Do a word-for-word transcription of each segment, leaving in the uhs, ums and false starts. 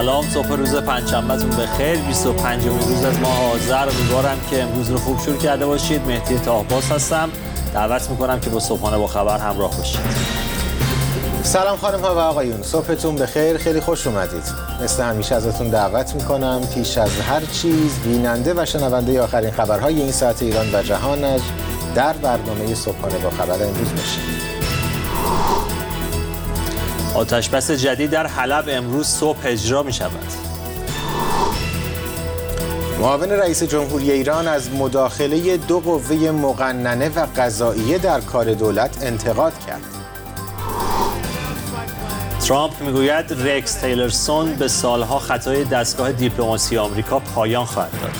سلام، صبح روز پنجشنبهتون بخیر. بیست و پنجمین روز از ماه آذر. امیدوارم که امروز رو خوب شروع کرده باشید. مهدی طاهباز هستم. دعوت میکنم که با صبحانه با خبر همراه باشید. سلام خانم ها و آقایون، صبحتون بخیر. خیلی خوش اومدید. مثل همیشه ازتون دعوت میکنم پیش از هر چیز بیننده و شنونده آخرین خبرهای این ساعت ایران و جهان در برنامه صبحانه با خبر امروز باشید. آتشبس جدید در حلب امروز صبح اجرا می شود. معاون رئیس جمهوری ایران از مداخله دو قوه مقننه و قضاییه در کار دولت انتقاد کرد. ترامپ میگوید رکس تیلرسون به سالها خطای دستگاه دیپلماسی آمریکا پایان خواهد داد.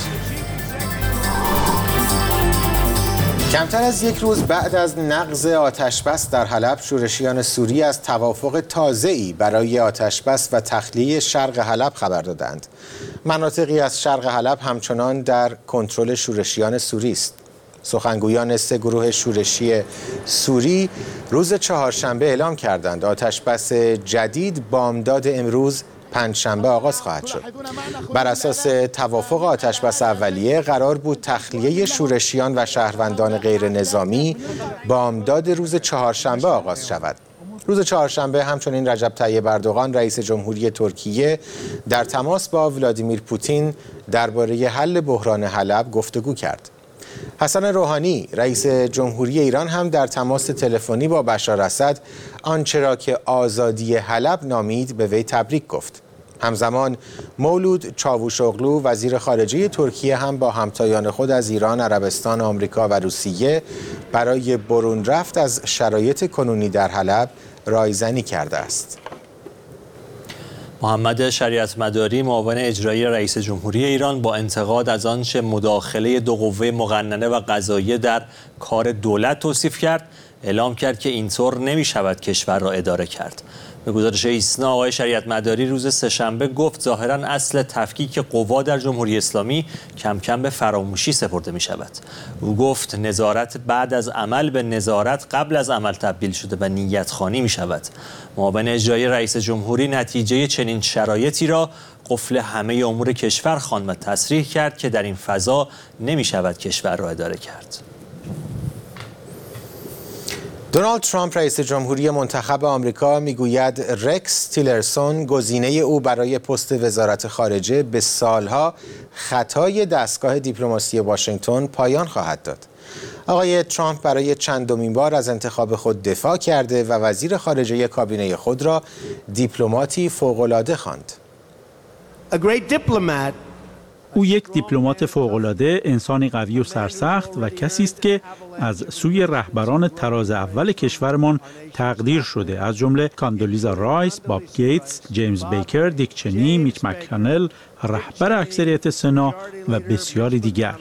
کمتر از یک روز بعد از نقض آتشبس در حلب، شورشیان سوری از توافق تازه‌ای برای آتشبس و تخلیه شرق حلب خبر دادند. مناطقی از شرق حلب همچنان در کنترل شورشیان سوری است. سخنگویان سه گروه شورشی سوری روز چهارشنبه اعلام کردند آتشبس جدید بامداد امروز پنجشنبه آغاز خواهد شد. بر اساس توافق آتشبس اولیه قرار بود تخلیه شورشیان و شهروندان غیر نظامی بامداد روز چهارشنبه آغاز شود. روز چهارشنبه همچنین رجب طیب اردوغان رئیس جمهوری ترکیه در تماس با ولادیمیر پوتین درباره حل بحران حلب گفتگو کرد. حسن روحانی رئیس جمهوری ایران هم در تماس تلفنی با بشار اسد آنچه را که آزادی حلب نامید به وی تبریک گفت. همزمان مولود چاوشوغلو وزیر خارجه ترکیه هم با همتایان خود از ایران، عربستان، آمریکا و روسیه برای برون رفت از شرایط کنونی در حلب رایزنی کرده است. محمد شریعت مداری معاون اجرایی رئیس جمهوری ایران با انتقاد از آنچه مداخله دو قوه مقننه و قضاییه در کار دولت توصیف کرد، اعلام کرد که اینطور نمی شود کشور را اداره کرد. به گزارش ایسنا آقای شریعت مداری روز سه‌شنبه گفت ظاهراً اصل تفکیک قوا در جمهوری اسلامی کم کم به فراموشی سپرده می شود. او گفت نظارت بعد از عمل به نظارت قبل از عمل تبدیل شده و نیت خوانی می شود. معاون اجرایی رئیس جمهوری نتیجه چنین شرایطی را قفل همه امور کشور خواند و تصریح کرد که در این فضا نمی شود کشور را اداره کرد. دونالد ترامپ رئیس جمهوری منتخب آمریکا میگوید رکس تیلرسون گزینه او برای پست وزارت خارجه به سالها خطای دستگاه دیپلماسی واشنگتن پایان خواهد داد. آقای ترامپ برای چندمین بار از انتخاب خود دفاع کرده و وزیر خارجه کابینه خود را دیپلماتی فوق‌العاده خواند. او یک دیپلمات فوق‌العاده، انسانی قوی و سرسخت و کسی است که از سوی رهبران تراز اول کشورمان تقدیر شده، از جمله کاندولیزا رایس، باب گیتس، جیمز بیکر، دیک چنی، میچ مک‌کانل، رهبر اکثریت سنا و بسیاری دیگر.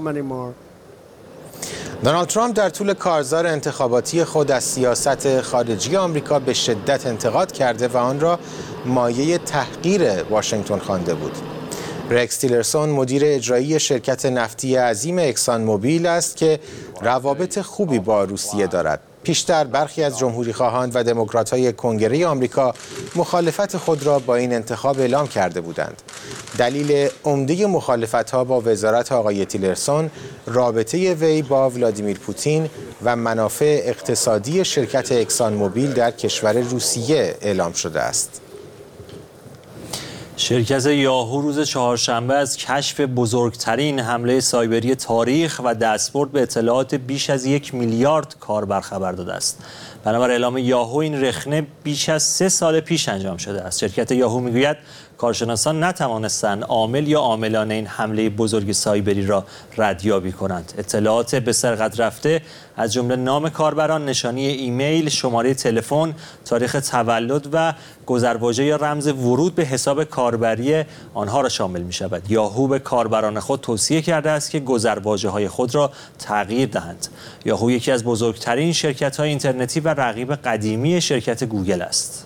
دونالد ترامپ در طول کارزار انتخاباتی خود از سیاست خارجی آمریکا به شدت انتقاد کرده و آن را مایه تحقیر واشنگتن خوانده بود. رکس تیلرسون مدیر اجرایی شرکت نفتی عظیم اکسان موبیل است که روابط خوبی با روسیه دارد. پیشتر برخی از جمهوری‌خواهان و دموکرات‌های کنگره آمریکا مخالفت خود را با این انتخاب اعلام کرده بودند. دلیل عمده مخالفت‌ها با وزارت آقای تیلرسون رابطه وی با ولادیمیر پوتین و منافع اقتصادی شرکت اکسان موبیل در کشور روسیه اعلام شده است. شرکت یاهو روز چهارشنبه از کشف بزرگترین حمله سایبری تاریخ و دستبرد به اطلاعات بیش از یک میلیارد کاربر خبر داده است. بنابر اعلام یاهو این رخنه بیش از سه سال پیش انجام شده است. شرکت یاهو میگوید کارشناسان نتوانستند عامل یا عاملان این حمله بزرگ سایبری را ردیابی کنند. اطلاعات به سرقت رفته از جمله نام کاربران، نشانی ایمیل، شماره تلفن، تاریخ تولد و گذرواژه یا رمز ورود به حساب کاربری آنها را شامل می شود. یاهو به کاربران خود توصیه کرده است که گذرواژه‌های خود را تغییر دهند. یاهو یکی از بزرگترین شرکت‌های اینترنتی و رقیب قدیمی شرکت گوگل است.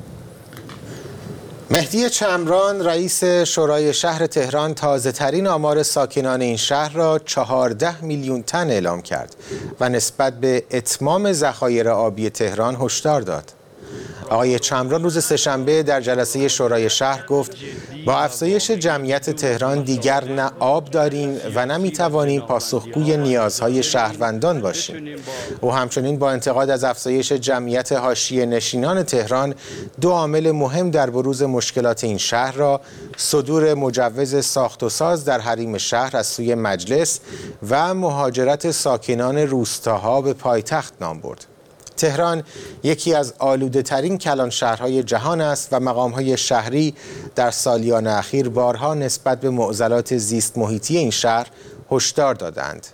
مهدی چمران رئیس شورای شهر تهران تازه‌ترین آمار ساکنان این شهر را چهارده میلیون تن اعلام کرد و نسبت به اتمام ذخایر آبی تهران هشدار داد. آقای چمران روز سه‌شنبه در جلسه شورای شهر گفت با افزایش جمعیت تهران دیگر نه آب داریم و نه می‌توانیم پاسخگوی نیازهای شهروندان باشیم. او همچنین با انتقاد از افزایش جمعیت حاشیه نشینان تهران دو عامل مهم در بروز مشکلات این شهر را صدور مجوز ساخت و ساز در حریم شهر از سوی مجلس و مهاجرت ساکنان روستاها به پایتخت نام برد. تهران یکی از آلوده‌ترین کلان شهرهای جهان است و مقام‌های شهری در سالیان اخیر بارها نسبت به معضلات زیست محیطی این شهر هشدار دادند.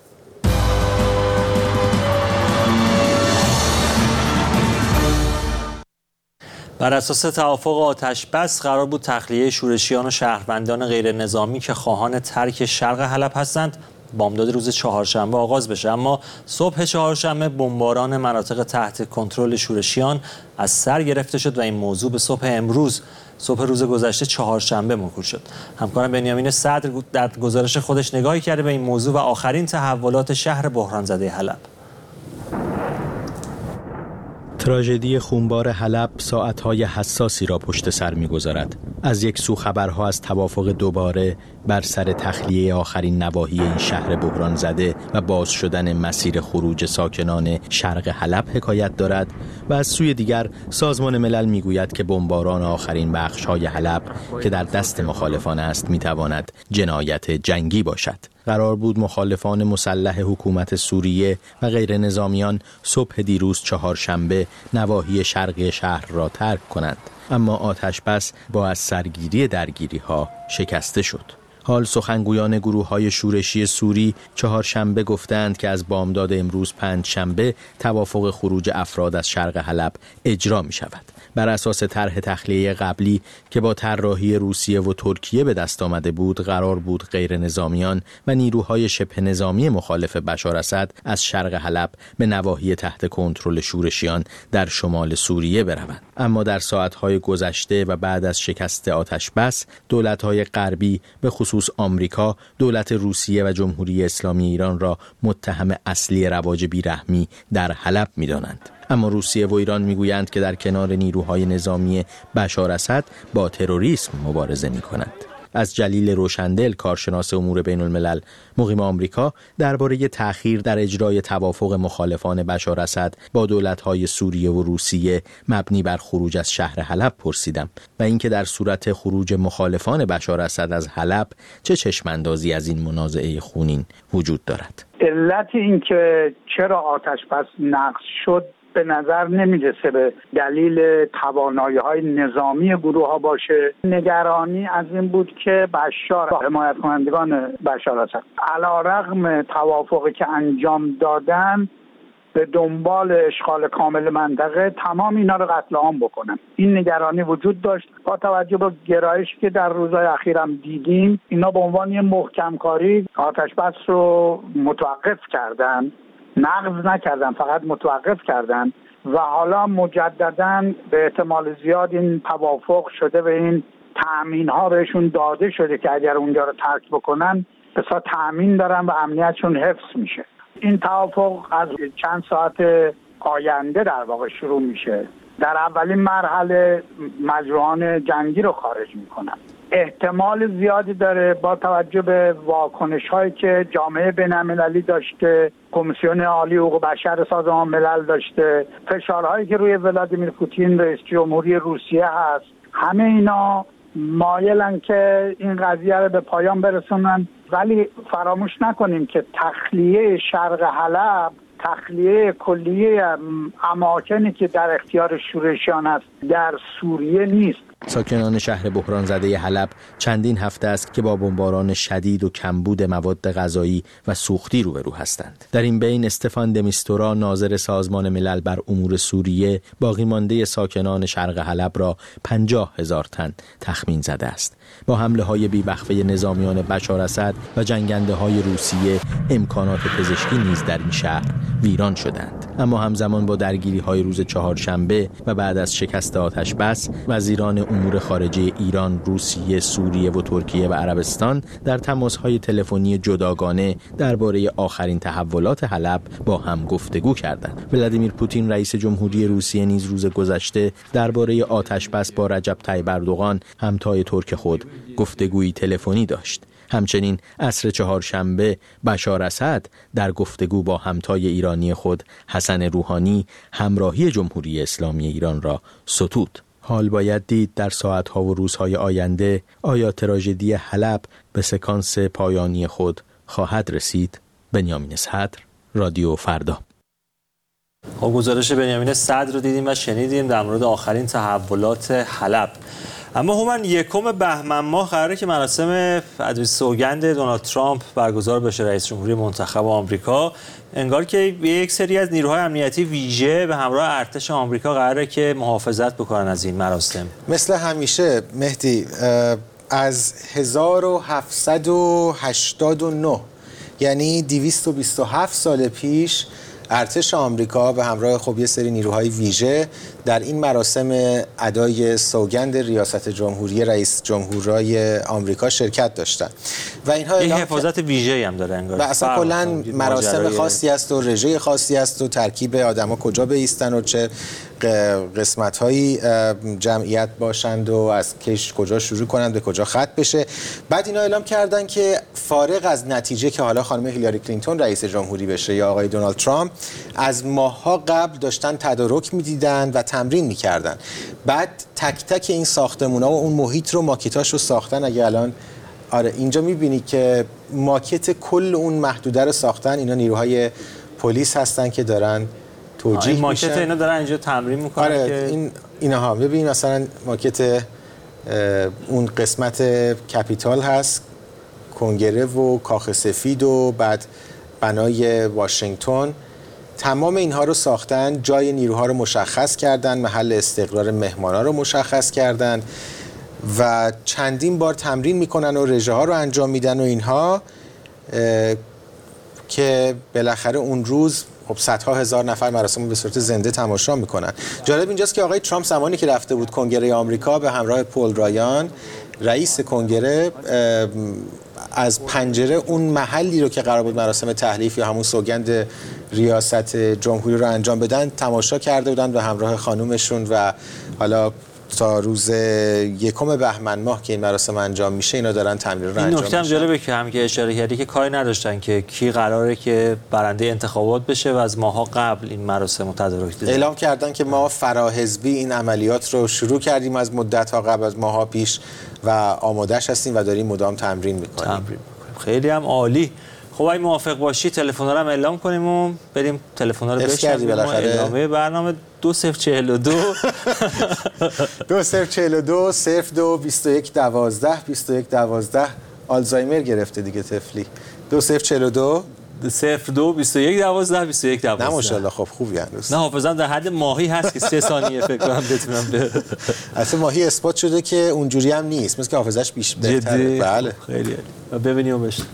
بر اساس توافق آتش‌بس قرار بود تخلیه شورشیان و شهروندان غیر نظامی که خواهان ترک شرق حلب هستند بامداد روز چهارشنبه آغاز بشه، اما صبح چهارشنبه بمباران مناطق تحت کنترل شورشیان از سر گرفته شد و این موضوع به صبح امروز صبح روز گذشته چهارشنبه موکول شد. همکارم بنیامین صدر در گزارش خودش نگاهی کرده به این موضوع و آخرین تحولات شهر بحران زده حلب. تراژدی خونبار حلب ساعتهای حساسی را پشت سر می‌گذارد. از یک سو خبرها از توافق دوباره بر سر تخلیه آخرین نواحی این شهر بحران زده و باز شدن مسیر خروج ساکنان شرق حلب حکایت دارد و از سوی دیگر سازمان ملل میگوید که بمباران آخرین بخش‌های حلب که در دست مخالفان است میتواند جنایت جنگی باشد. قرار بود مخالفان مسلح حکومت سوریه و غیر نظامیان صبح دیروز چهارشنبه نواحی شرقی شهر را ترک کنند، اما آتش‌بس با از سرگیری درگیری‌ها شکسته شد. حال سخنگویان گروه‌های شورشی سوری چهارشنبه گفتند که از بامداد امروز پنجشنبه توافق خروج افراد از شرق حلب اجرا می‌شود. بر اساس طرح تخلیه قبلی که با طراحی روسیه و ترکیه به دست آمده بود، قرار بود غیر نظامیان و نیروهای شبه نظامی مخالف بشار اسد از شرق حلب به نواحی تحت کنترل شورشیان در شمال سوریه بروند. اما در ساعت‌های گذشته و بعد از شکست آتش‌بس، دولت‌های غربی به خصوص آمریکا، دولت روسیه و جمهوری اسلامی ایران را متهم اصلی رواج بیرحمی در حلب می‌دانند. اما روسیه و ایران میگویند که در کنار نیروهای نظامی بشار اسد با تروریسم مبارزه می‌کنند. از جلیل روشندل، کارشناس امور بین الملل مقیم آمریکا، درباره تأخیر در اجرای توافق مخالفان بشار اسد با دولت‌های سوریه و روسیه مبنی بر خروج از شهر حلب پرسیدم و اینکه در صورت خروج مخالفان بشار اسد از حلب چه چشم‌اندازی از این منازعه خونین وجود دارد. علت این که چرا آتش‌بس نقض شد به نظر نمیرسه به دلیل توانایی‌های نظامی گروه‌ها باشه. نگرانی از این بود که بشار و حمایت کنندگان بشار اسد علی‌رغم توافقی که انجام دادن به دنبال اشغال کامل منطقه تمام اینا رو قتل عام بکنن. این نگرانی وجود داشت. با توجه به گرایشی که در روزهای اخیر هم دیدیم، اینا به عنوان یه محکم کاری آتش‌بس رو متوقف کردن، نقض نکردن، فقط متوقف کردن و حالا مجدداً به احتمال زیاد این توافق شده و این تأمین ها بهشون داده شده که اگر اونجا رو ترک بکنن بسا تأمین دارن و امنیتشون حفظ میشه. این توافق از چند ساعت آینده در واقع شروع میشه. در اولین مرحله مجروحان جنگی رو خارج میکنن. احتمال زیادی داره با توجه به واکنش هایی که جامعه بین‌المللی داشته، کمیسیون عالی حقوق بشر سازمان ملل داشته، فشارهایی که روی ولادیمیر پوتین رئیس جمهوری روسیه هست، همه اینا مایلن که این قضیه رو به پایان برسونن. ولی فراموش نکنیم که تخلیه شرق حلب، تخلیه کلیه اماکنی که در اختیار شورشیان است در سوریه نیست. ساکنان شهر بحران زده حلب چندین هفته است که با بمباران شدید و کمبود مواد غذایی و سوختی روبرو هستند. در این بین استفان د میستورا، ناظر سازمان ملل بر امور سوریه، باقی مانده ساکنان شرق حلب را پنجاه هزار تن تخمین زده است. با حمله های بی‌وقفه نظامیان بشار اسد و جنگنده های روسیه، امکانات پزشکی نیز در این شهر ویران شدند. اما همزمان با درگیری های روز چهارشنبه و بعد از شکست آتش‌بس، وزیران امور خارجه ایران، روسیه، سوریه و ترکیه و عربستان در تماس‌های تلفنی جداگانه درباره آخرین تحولات حلب با هم گفتگو کردند. ولادیمیر پوتین رئیس جمهوری روسیه نیز روز گذشته درباره آتش‌بس با رجب طیب اردوغان همتای ترک خود گفتگویی تلفنی داشت. همچنین عصر چهارشنبه بشار اسد در گفتگو با همتای ایرانی خود حسن روحانی همراهی جمهوری اسلامی ایران را ستود. حال باید دید در ساعت‌ها و روزهای آینده آیا تراژدی حلب به سکانس پایانی خود خواهد رسید. بنیامین صدر، رادیو فردا. خب گزارش بنیامین صدر رو دیدیم و شنیدیم در مورد آخرین تحولات حلب. اما هومن یکم بهمن ماه قراره که مراسم ادویه سوگند دونالد ترامپ برگزار بشه، رئیس جمهوری منتخب آمریکا. انگار که یک سری از نیروهای امنیتی ویژه به همراه ارتش آمریکا قراره که محافظت بکنن از این مراسم. مثل همیشه مهدی، از هزار و هفتصد و هشتاد و نه یعنی دویست و بیست و هفت سال پیش ارتش آمریکا به همراه خب یه سری نیروهای ویژه در این مراسم ادای سوگند ریاست جمهوری رئیس جمهورای آمریکا شرکت داشتن و اینها یه حفاظت ویژه‌ای هم داره انگار. و اصلا کلا مراسم خاصی است و رژه خاصی است و ترکیب آدما کجا بایستن و چه قسمت‌هایی جمعیت باشند و از کش کجا شروع کنند به کجا ختم بشه. بعد اینا اعلام کردن که فارغ از نتیجه که حالا خانم هیلاری کلینتون رئیس جمهوری بشه یا آقای دونالد ترامپ، از ماه‌ها قبل داشتن تدارک می‌دیدن و تمرین می‌کردن. بعد تک تک این ساختمان‌ها و اون محیط رو ماکتاش رو ساختن. اگه الان آره اینجا می‌بینی که ماکت کل اون محدوده رو ساختن. اینا نیروهای پلیس هستن که دارن توجیه میشن. ماکت اینا دارن اینجا تمرین میکنن. آره که این اینها ببین مثلا ماکت اون قسمت کپیتال هست، کنگره و کاخ سفید و بعد بنای واشنگتن. تمام اینها رو ساختن، جای نیروها رو مشخص کردن، محل استقرار مهمانا رو مشخص کردن و چندین بار تمرین میکنن و رژه ها رو انجام میدن و اینها که بالاخره اون روز خب صدها هزار نفر مراسم رو به صورت زنده تماشا میکنن. جالب اینجاست که آقای ترامپ زمانی که رفته بود کنگره آمریکا به همراه پول رایان رئیس کنگره، از پنجره اون محلی رو که قرار بود مراسم تحلیف یا همون سوگند ریاست جمهوری رو انجام بدن تماشا کرده بودن به همراه خانومشون و حالا تا روز یکم بهمن ماه که این مراسم انجام میشه اینا دارن تمرین رو انجام میشن. این نکته هم جالبه که هم که اشاره کردی که کاری نداشتن که کی قراره که برنده انتخابات بشه و از ماها قبل این مراسم رو تدارک دیدن. اعلام کردن که ما فراحزبی این عملیات رو شروع کردیم از مدت ها قبل، از ماها پیش و آمادهش هستیم و داریم مدام تمرین میکنیم. تمرین میکنیم. خیلی هم عالی. خب اگه موافق باشی تلفن‌ها رو هم اعلام کنیم و بریم تلفن‌ها رو بشنویم. ادامه برنامه دو صفر چهل و دو دو صفر چهل و دو صفر دو بیست و یک دوازده بیست و یک دوازده آلزایمر گرفته دیگه طفلی. دو صفر چهل و دو صفر دو بیست و یک دوازده بیست و یک دوازده. نه ماشاءالله خب خوبی هنوز. نه حافظم در حد ماهی هست که سه ثانیه فکر کنم بتونم به اصلا ماهی اثبات شده که اونجوری هم نیست، مثل که حافظش بیش بهتره. بله خیلی عالی. ببینیم و بشنویم.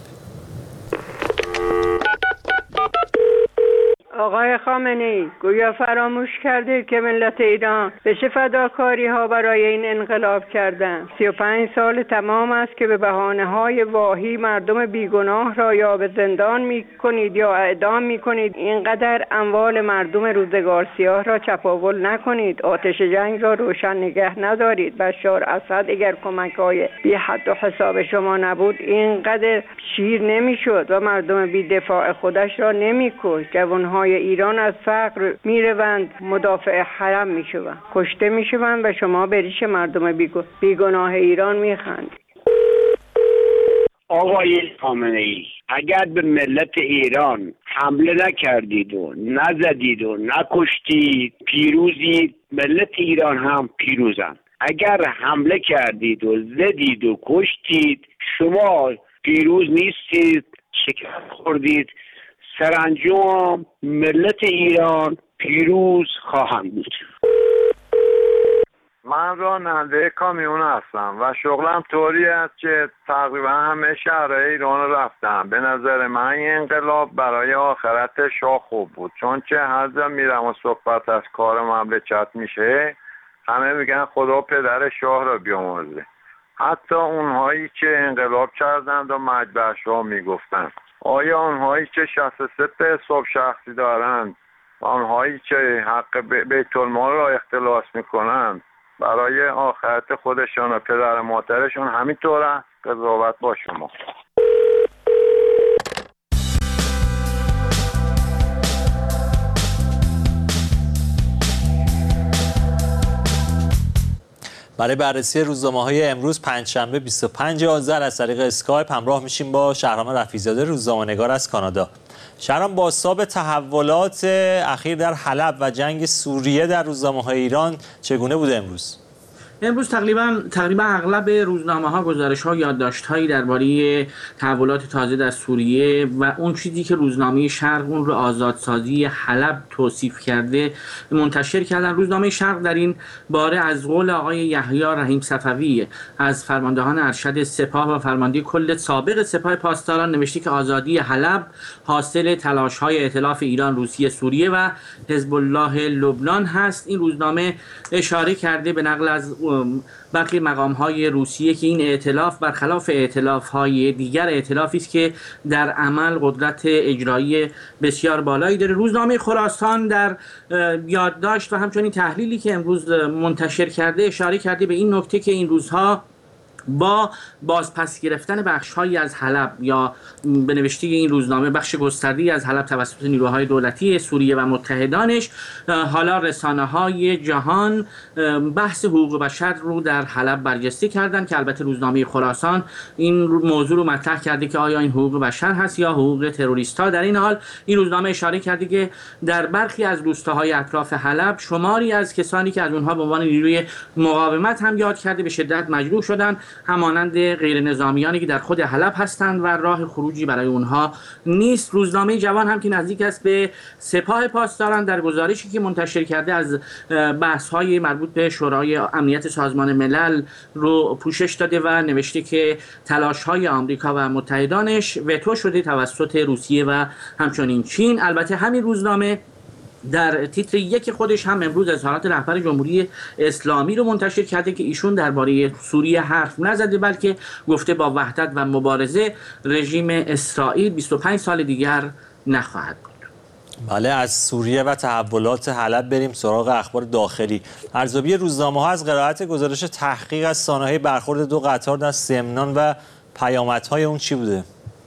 آقای خامنه‌ای، گویا فراموش کردید که ملت ایران به چه فداکاری ها برای این انقلاب کردند. سی و پنج سال تمام است که به بهانه های واهی مردم بیگناه را یا به زندان می کنید یا اعدام می کنید. اینقدر اموال مردم روزگار سیاه را چپاول نکنید. آتش جنگ را روشن نگه ندارید. بشار اسد اگر کمک های بی حد و حساب شما نبود اینقدر شیر نمی شد و مردم بی دفاع خودش را نمی کشت. جوانهای ایران از فقر میروند مدافع حرم میشوند، کشته میشوند و شما به ریش مردم بیگناه ایران میخندید. آقای خامنه‌ای، اگر به ملت ایران حمله نکردید و نزدید و نکشتید پیروزید، ملت ایران هم پیروزند. اگر حمله کردید و زدید و کشتید شما پیروز نیستید، شکست خوردید. سرانجام ملت ایران پیروز خواهند بود. من راننده کامیون هستم و شغلم طوری است که تقریبا همه شهرهای ایران رو رفتم. به نظر من این انقلاب برای آخرت شاه خوب بود، چون که هر جا میرم و صحبت از کار مملکت میشه همه میگن خدا پدر شاه را بیامرزه. حتی اونهایی که انقلاب کردند و مجبع شاه میگفتند، آیا اونهایی که شصت و سه تا حساب شخصی دارند و اونهایی که حق بیت المال را اختلاس میکنند برای آخرت خودشان و پدر مادرشون همینطوره؟ قضاوت با شما. برای بررسی روزنامه‌های امروز پنجشنبه بیست و پنج آذر از طریق اسکایپ همراه میشیم با شهرام رفیع‌زاده، روزنامه‌نگار از کانادا. شهرام، بازتاب تحولات اخیر در حلب و جنگ سوریه در روزنامه‌های ایران چگونه بوده امروز؟ امروز تقریبا تقریبا اغلب روزنامه‌ها گزارش‌ها یادداشت‌هایی درباره تحولات تازه در سوریه و اون چیزی که روزنامه شرق اون رو آزادسازی حلب توصیف کرده منتشر کردن. روزنامه شرق در این باره از قول آقای یحیی رحیم صفوی از فرماندهان ارشد سپاه و فرمانده کل سابق سپاه پاسداران نوشته که آزادی حلب حاصل تلاش‌های ائتلاف ایران، روسیه، سوریه و حزب الله لبنان هست. این روزنامه اشاره کرده به نقل از برخی مقام‌های روسیه که این ائتلاف برخلاف ائتلاف‌های دیگر ائتلافی است که در عمل قدرت اجرایی بسیار بالایی داره. روزنامه خراسان در یادداشت و همچنین تحلیلی که امروز منتشر کرده اشاره کرده به این نکته که این روزها با بازپس گرفتن بخش‌هایی از حلب یا به نوشته این روزنامه بخش گسترده‌ای از حلب توسط نیروهای دولتی سوریه و متحدانش، حالا رسانه‌های جهان بحث حقوق بشر رو در حلب برجسته کردن که البته روزنامه خراسان این موضوع رو مطرح کرده که آیا این حقوق بشر هست یا حقوق تروریست‌ها. در این حال این روزنامه اشاره کرده که در برخی از روستاهای اطراف حلب شماری از کسانی که از اونها به عنوان نیروی مقاومت هم یاد کرده به شدت مجروح شدند، همانند غیر نظامیانی که در خود حلب هستند و راه خروجی برای اونها نیست. روزنامه جوان هم که نزدیک است به سپاه پاسداران در گزارشی که منتشر کرده از بحث‌های مربوط به شورای امنیت سازمان ملل رو پوشش داده و نوشته که تلاش‌های آمریکا و متحدانش وتو شده توسط روسیه و همچنین چین. البته همین روزنامه در تیتر یک خودش هم امروز اظهارات رهبر جمهوری اسلامی رو منتشر کرده که ایشون درباره سوریه حرف نزده بلکه گفته با وحدت و مبارزه رژیم اسرائیل بیست و پنج سال دیگر نخواهد بود. بله، از سوریه و تحولات حلب بریم سراغ اخبار داخلی. ارزیابی روزنامه‌ها از قرائت گزارش تحقیق از سانحه برخورد دو قطار در سمنان و پیامدهای اون چی بوده؟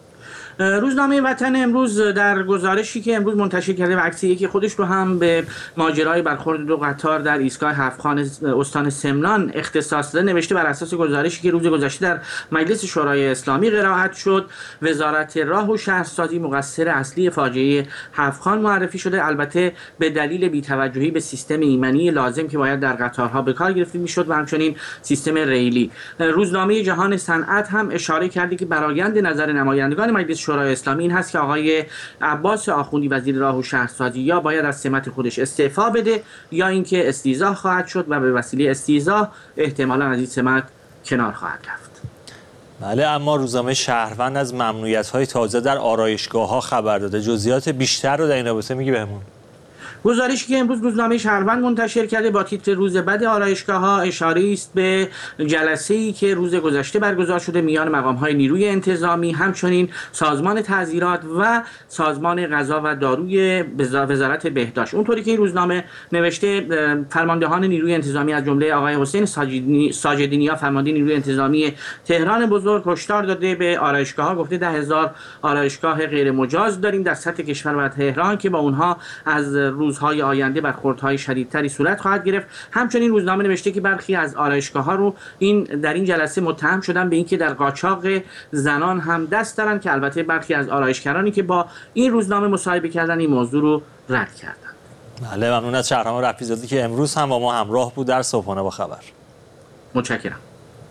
روزنامه وطن امروز در گزارشی که امروز منتشر کرده و عکس یکی خودش رو هم به ماجرای برخورد دو قطار در ایستگاه هفت‌خان استان سمنان اختصاص داده نوشته بر اساس گزارشی که روز گذشته در مجلس شورای اسلامی قرائت شد، وزارت راه و شهرسازی مقصر اصلی فاجعه هفت‌خان معرفی شده، البته به دلیل بی‌توجهی به سیستم ایمنی لازم که باید در قطارها به کار گرفته میشد و همچنین سیستم ریلی. روزنامه جهان صنعت هم اشاره کرده که برآیند نظر نمایندگان مجلس شورای اسلامی این هست که آقای عباس آخوندی وزیر راه و شهرسازی یا باید از سمت خودش استعفا بده یا اینکه استیضاح خواهد شد و به وسیله استیضاح احتمالاً از این سمت کنار خواهد رفت. بله، اما روزنامه شهروند از ممنوعیت‌های تازه در آرایشگاه‌ها خبر داده. جزئیات بیشتر رو در این رابطه میگی بهمون؟ گزارشی که امروز روزنامه شهروند منتشر کرده با تیتر روز بد آرایشگاه‌ها اشاره است به جلسه‌ای که روز گذشته برگزار شده میان مقام‌های نیروی انتظامی، همچنین سازمان تعزیرات و سازمان غذا و داروی وزارت بهداشت. اونطوری که این روزنامه نوشته فرماندهان نیروی انتظامی از جمله آقای حسین ساجدینیا فرمانده نیروی انتظامی تهران بزرگ هشدار داده به آرایشگاه‌ها، گفته ده هزار آرایشگاه غیر مجاز داریم در سطح کشور و تهران که با اونها از روزهای آینده برخوردهای شدیدتری صورت خواهد گرفت. همچنین روزنامه نوشته که برخی از آرایشگاه‌ها رو این در این جلسه متهم شدن به اینکه در قاچاق زنان هم دست دارن که البته برخی از آرایشگرانی که با این روزنامه مصاحبه کردن این موضوع رو رد کردن. بله، ممنون از شهرام رفیع‌زاده که امروز هم با ما همراه بود در صبحانه با خبر. متشکرم.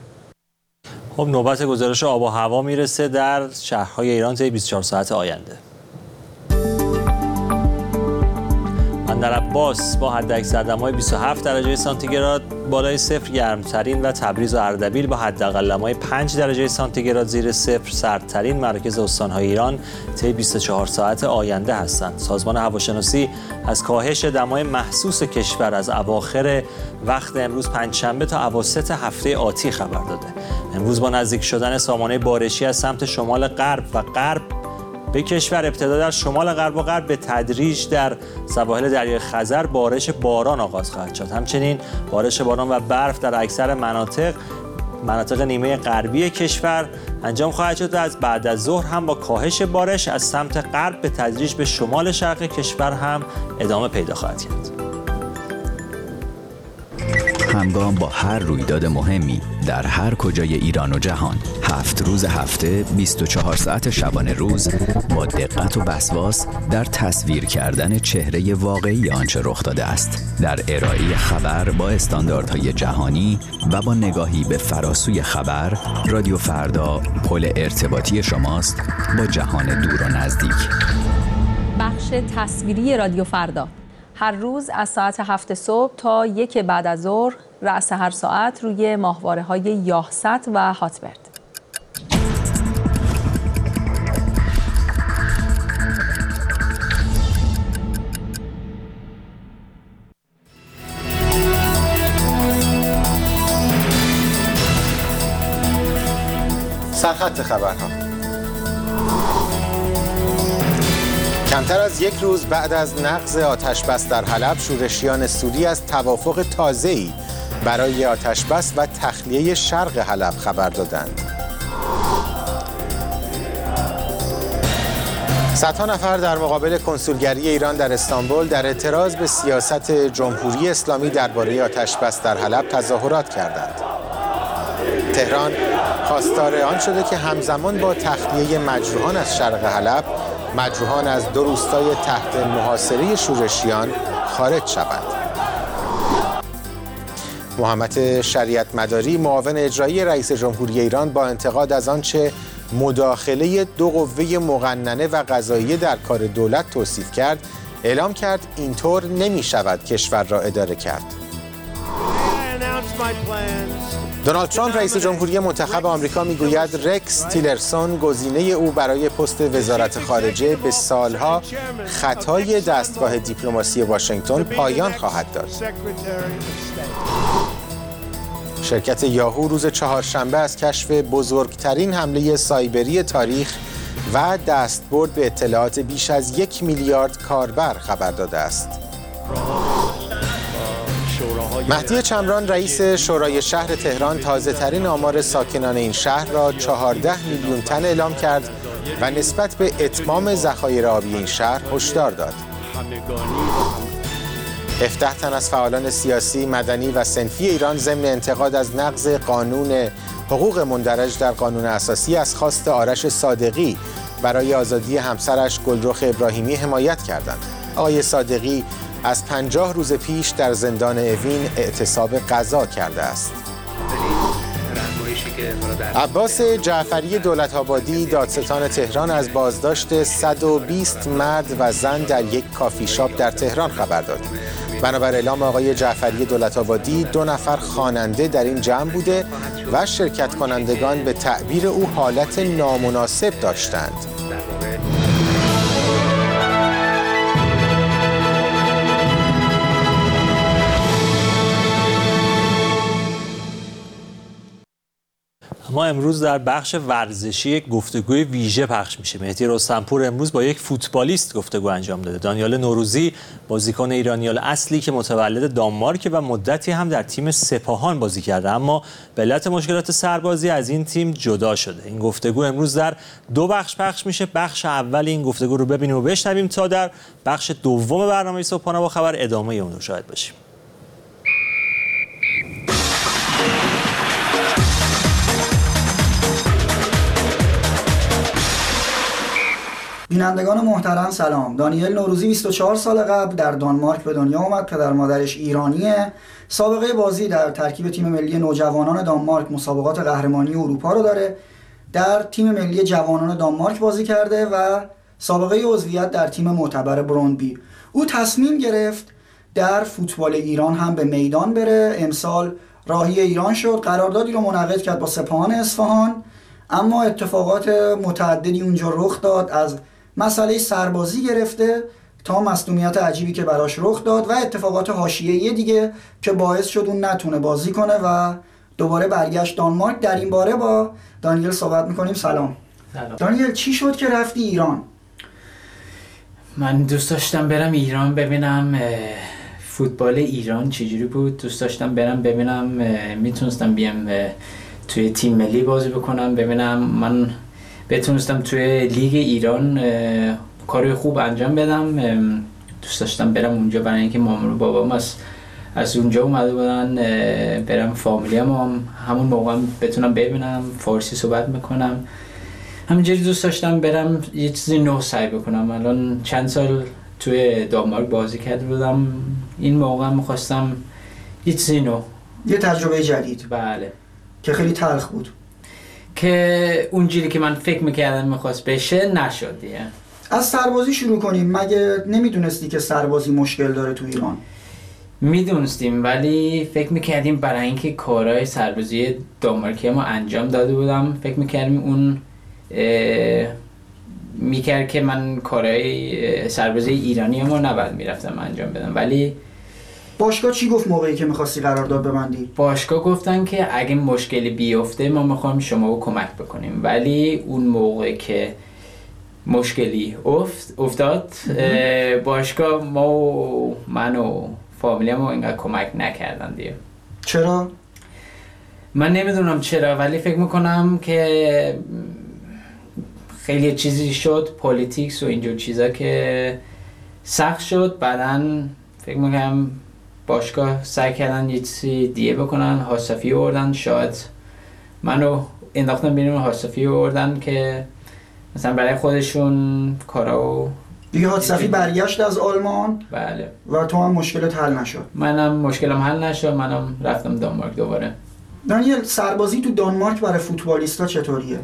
خب نوبت گزارش آب و هوا میرسه در شهرهای ایران طی بیست و چهار ساعت آینده. بندر عباس با حداکثر دمای بیست و هفت درجه سانتیگراد بالای صفر گرمترین و تبریز و اردبیل با حداقل دمای پنج درجه سانتیگراد زیر صفر سردترین مراکز استان‌های ایران طی بیست و چهار ساعت آینده هستند. سازمان هواشناسی از کاهش دمای محسوس کشور از اواخر وقت امروز پنجشنبه تا اواسط هفته آتی خبر داده. امروز با نزدیک شدن سامانه بارشی از سمت شمال غرب و غرب به کشور ابتدا در شمال غرب و غرب به تدریج در سواحل دریای خزر بارش باران آغاز خواهد شد. همچنین بارش باران و برف در اکثر مناطق مناطق نیمه غربی کشور انجام خواهد شد و از بعد از ظهر هم با کاهش بارش از سمت غرب به تدریج به شمال شرق کشور هم ادامه پیدا خواهد کرد. همگام با هر رویداد مهمی در هر کجای ایران و جهان، هفت روز هفته، بیست و چهار ساعت شبانه روز با دقت و وسواس در تصویر کردن چهره واقعی آنچه رخ داده است، در ارائه خبر با استانداردهای جهانی و با نگاهی به فراسوی خبر. رادیو فردا پل ارتباطی شماست با جهان دور و نزدیک. بخش تصویری رادیو فردا هر روز از ساعت هفت صبح تا یک بعد از ظهر رأس هر ساعت روی ماهواره‌های یاهست و هاتبرد. سرخط خبرها. کمتر از یک روز بعد از نقض آتش‌بس در حلب، شورشیان سوری از توافق تازه‌ای برای آتش‌بس و تخلیه شرق حلب خبر دادند. صدها نفر در مقابل کنسولگری ایران در استانبول در اعتراض به سیاست جمهوری اسلامی درباره آتش‌بس در حلب تظاهرات کردند. تهران خواستار آن شده که همزمان با تخلیه مجروحان از شرق حلب، مجروحان از دو روستای تحت محاصره شورشیان خارج شوند. محمد شریعت مداری، معاون اجرایی رئیس جمهوری ایران، با انتقاد از آنچه مداخله دو قوه مقننه و قضاییه در کار دولت توصیف کرد، اعلام کرد اینطور نمی شود کشور را اداره کرد. دونالد ترامپ رئیس جمهوری منتخب آمریکا میگوید رکس تیلرسون گزینه او برای پست وزارت خارجه به سالها خطای دستگاه دیپلماسی واشنگتن پایان خواهد داد. شرکت یاهو روز چهارشنبه از کشف بزرگترین حمله سایبری تاریخ و دستبرد به اطلاعات بیش از یک میلیارد کاربر خبر داده است. مهدی چمران رئیس شورای شهر تهران تازه‌ترین آمار ساکنان این شهر را چهارده میلیون تن اعلام کرد و نسبت به اتمام ذخایر آبی این شهر هشدار داد. هفده تن از فعالان سیاسی، مدنی و صنفی ایران ضمن انتقاد از نقض قانون حقوق مندرج در قانون اساسی از خواست آرش صادقی برای آزادی همسرش گلرخ ابراهیمی حمایت کردند. آقای صادقی از پنجاه روز پیش در زندان اوین اعتصاب قضا کرده است. عباس جعفری دولت‌آبادی، دادستان تهران، از بازداشت صد و بیست مرد و زن در یک کافی شاپ در تهران خبر داد. بنابر اعلام آقای جعفری دولت‌آبادی، دو نفر خواننده در این جمع بوده و شرکت کنندگان به تعبیر او حالت نامناسب داشتند. ما امروز در بخش ورزشی یک گفتگوی ویژه پخش میشه. مهدی رستمپور امروز با یک فوتبالیست گفتگو انجام داده. دانیال نوروزی، بازیکن ایرانی اصلی که متولد دانمارک و مدتی هم در تیم سپاهان بازی کرده، اما به علت مشکلات سربازی از این تیم جدا شده. این گفتگو امروز در دو بخش پخش میشه. بخش اول این گفتگو رو ببینیم و بشنویم تا در بخش دوم برنامه صبحانه با خبر ادامه اون رو شاهد باشیم. بینندگان محترم سلام. دانیل نوروزی بیست و چهار سال قبل در دانمارک به دنیا آمد. پدر مادرش ایرانیه. سابقه بازی در ترکیب تیم ملی نوجوانان دانمارک مسابقات قهرمانی اروپا رو داره. در تیم ملی جوانان دانمارک بازی کرده و سابقه عضویت در تیم معتبر برندبی. او تصمیم گرفت در فوتبال ایران هم به میدان بره. امسال راهی ایران شد، قراردادی رو منعقد کرد با سپاهان اصفهان، اما اتفاقات متعددی اونجا رخ داد، از مسئله سربازی گرفته تا مصدومیت عجیبی که براش رخ داد و اتفاقات حاشیه‌ای دیگه که باعث شد اون نتونه بازی کنه و دوباره برگشت دانمارک. در این باره با دانیل صحبت میکنیم. سلام. سلام. دانیل، چی شد که رفتی ایران؟ من دوست داشتم برم ایران ببینم فوتبال ایران چجوری بود. دوست داشتم برم ببینم میتونستم بیام توی تیم ملی بازی بکنم، ببینم من بتونستم توی لیگ ایران کاری خوب انجام بدم. دوست داشتم برم اونجا برای اینکه مامان و بابام از از اونجا اومده بودن، برم فامیلیام هم همون موقع هم بتونم ببینم، فارسی صحبت میکنم. همینجوری دوست داشتم برم یه چیزی نو سعی بکنم. الان چند سال توی دانمارک بازی کرده بودم، این موقع میخواستم یه چیزی نو، یه تجربه جدید. بله، که خیلی تلخ بود، که اونجوری که من فکر میکردم میخواست بشه نشد دیگه. از سربازی شروع کنیم. مگه نمیدونستی که سربازی مشکل داره تو ایران؟ میدونستیم، ولی فکر میکردیم برای اینکه کارهای سربازی دانمارکی ما انجام داده بودم، فکر میکردیم اون میکرد که من کارهای سربازی ایرانی ما نباید میرفتم انجام بدم. ولی باشگاه چی گفت موقعی که میخواستی قرارداد ببندی؟ باشگاه گفتن که اگه مشکلی بیفته ما میخوایم شما رو کمک بکنیم، ولی اون موقع که مشکلی افت افتاد باشگاه ما و من و فامیلیم رو اینقدر کمک نکردن دیگه. چرا؟ من نمیدونم چرا، ولی فکر میکنم که خیلی چیزی شد، پولیتیکس و اینجور چیزا که سخت شد. بعدن فکر میکنم باشگاه سعی کردن یه چیزی دیگه بکنن، حاسفی آوردن، شاید منو انداختن بیرون، حاسفی آوردن که مثلا برای خودشون کارا. دیگه حاسفی برگشت از آلمان. بله. و تو هم مشکلت حل نشد؟ منم مشکلم حل نشد، منم رفتم دانمارک دوباره. دانیل، سربازی تو دانمارک برای فوتبالیستا چطوریه؟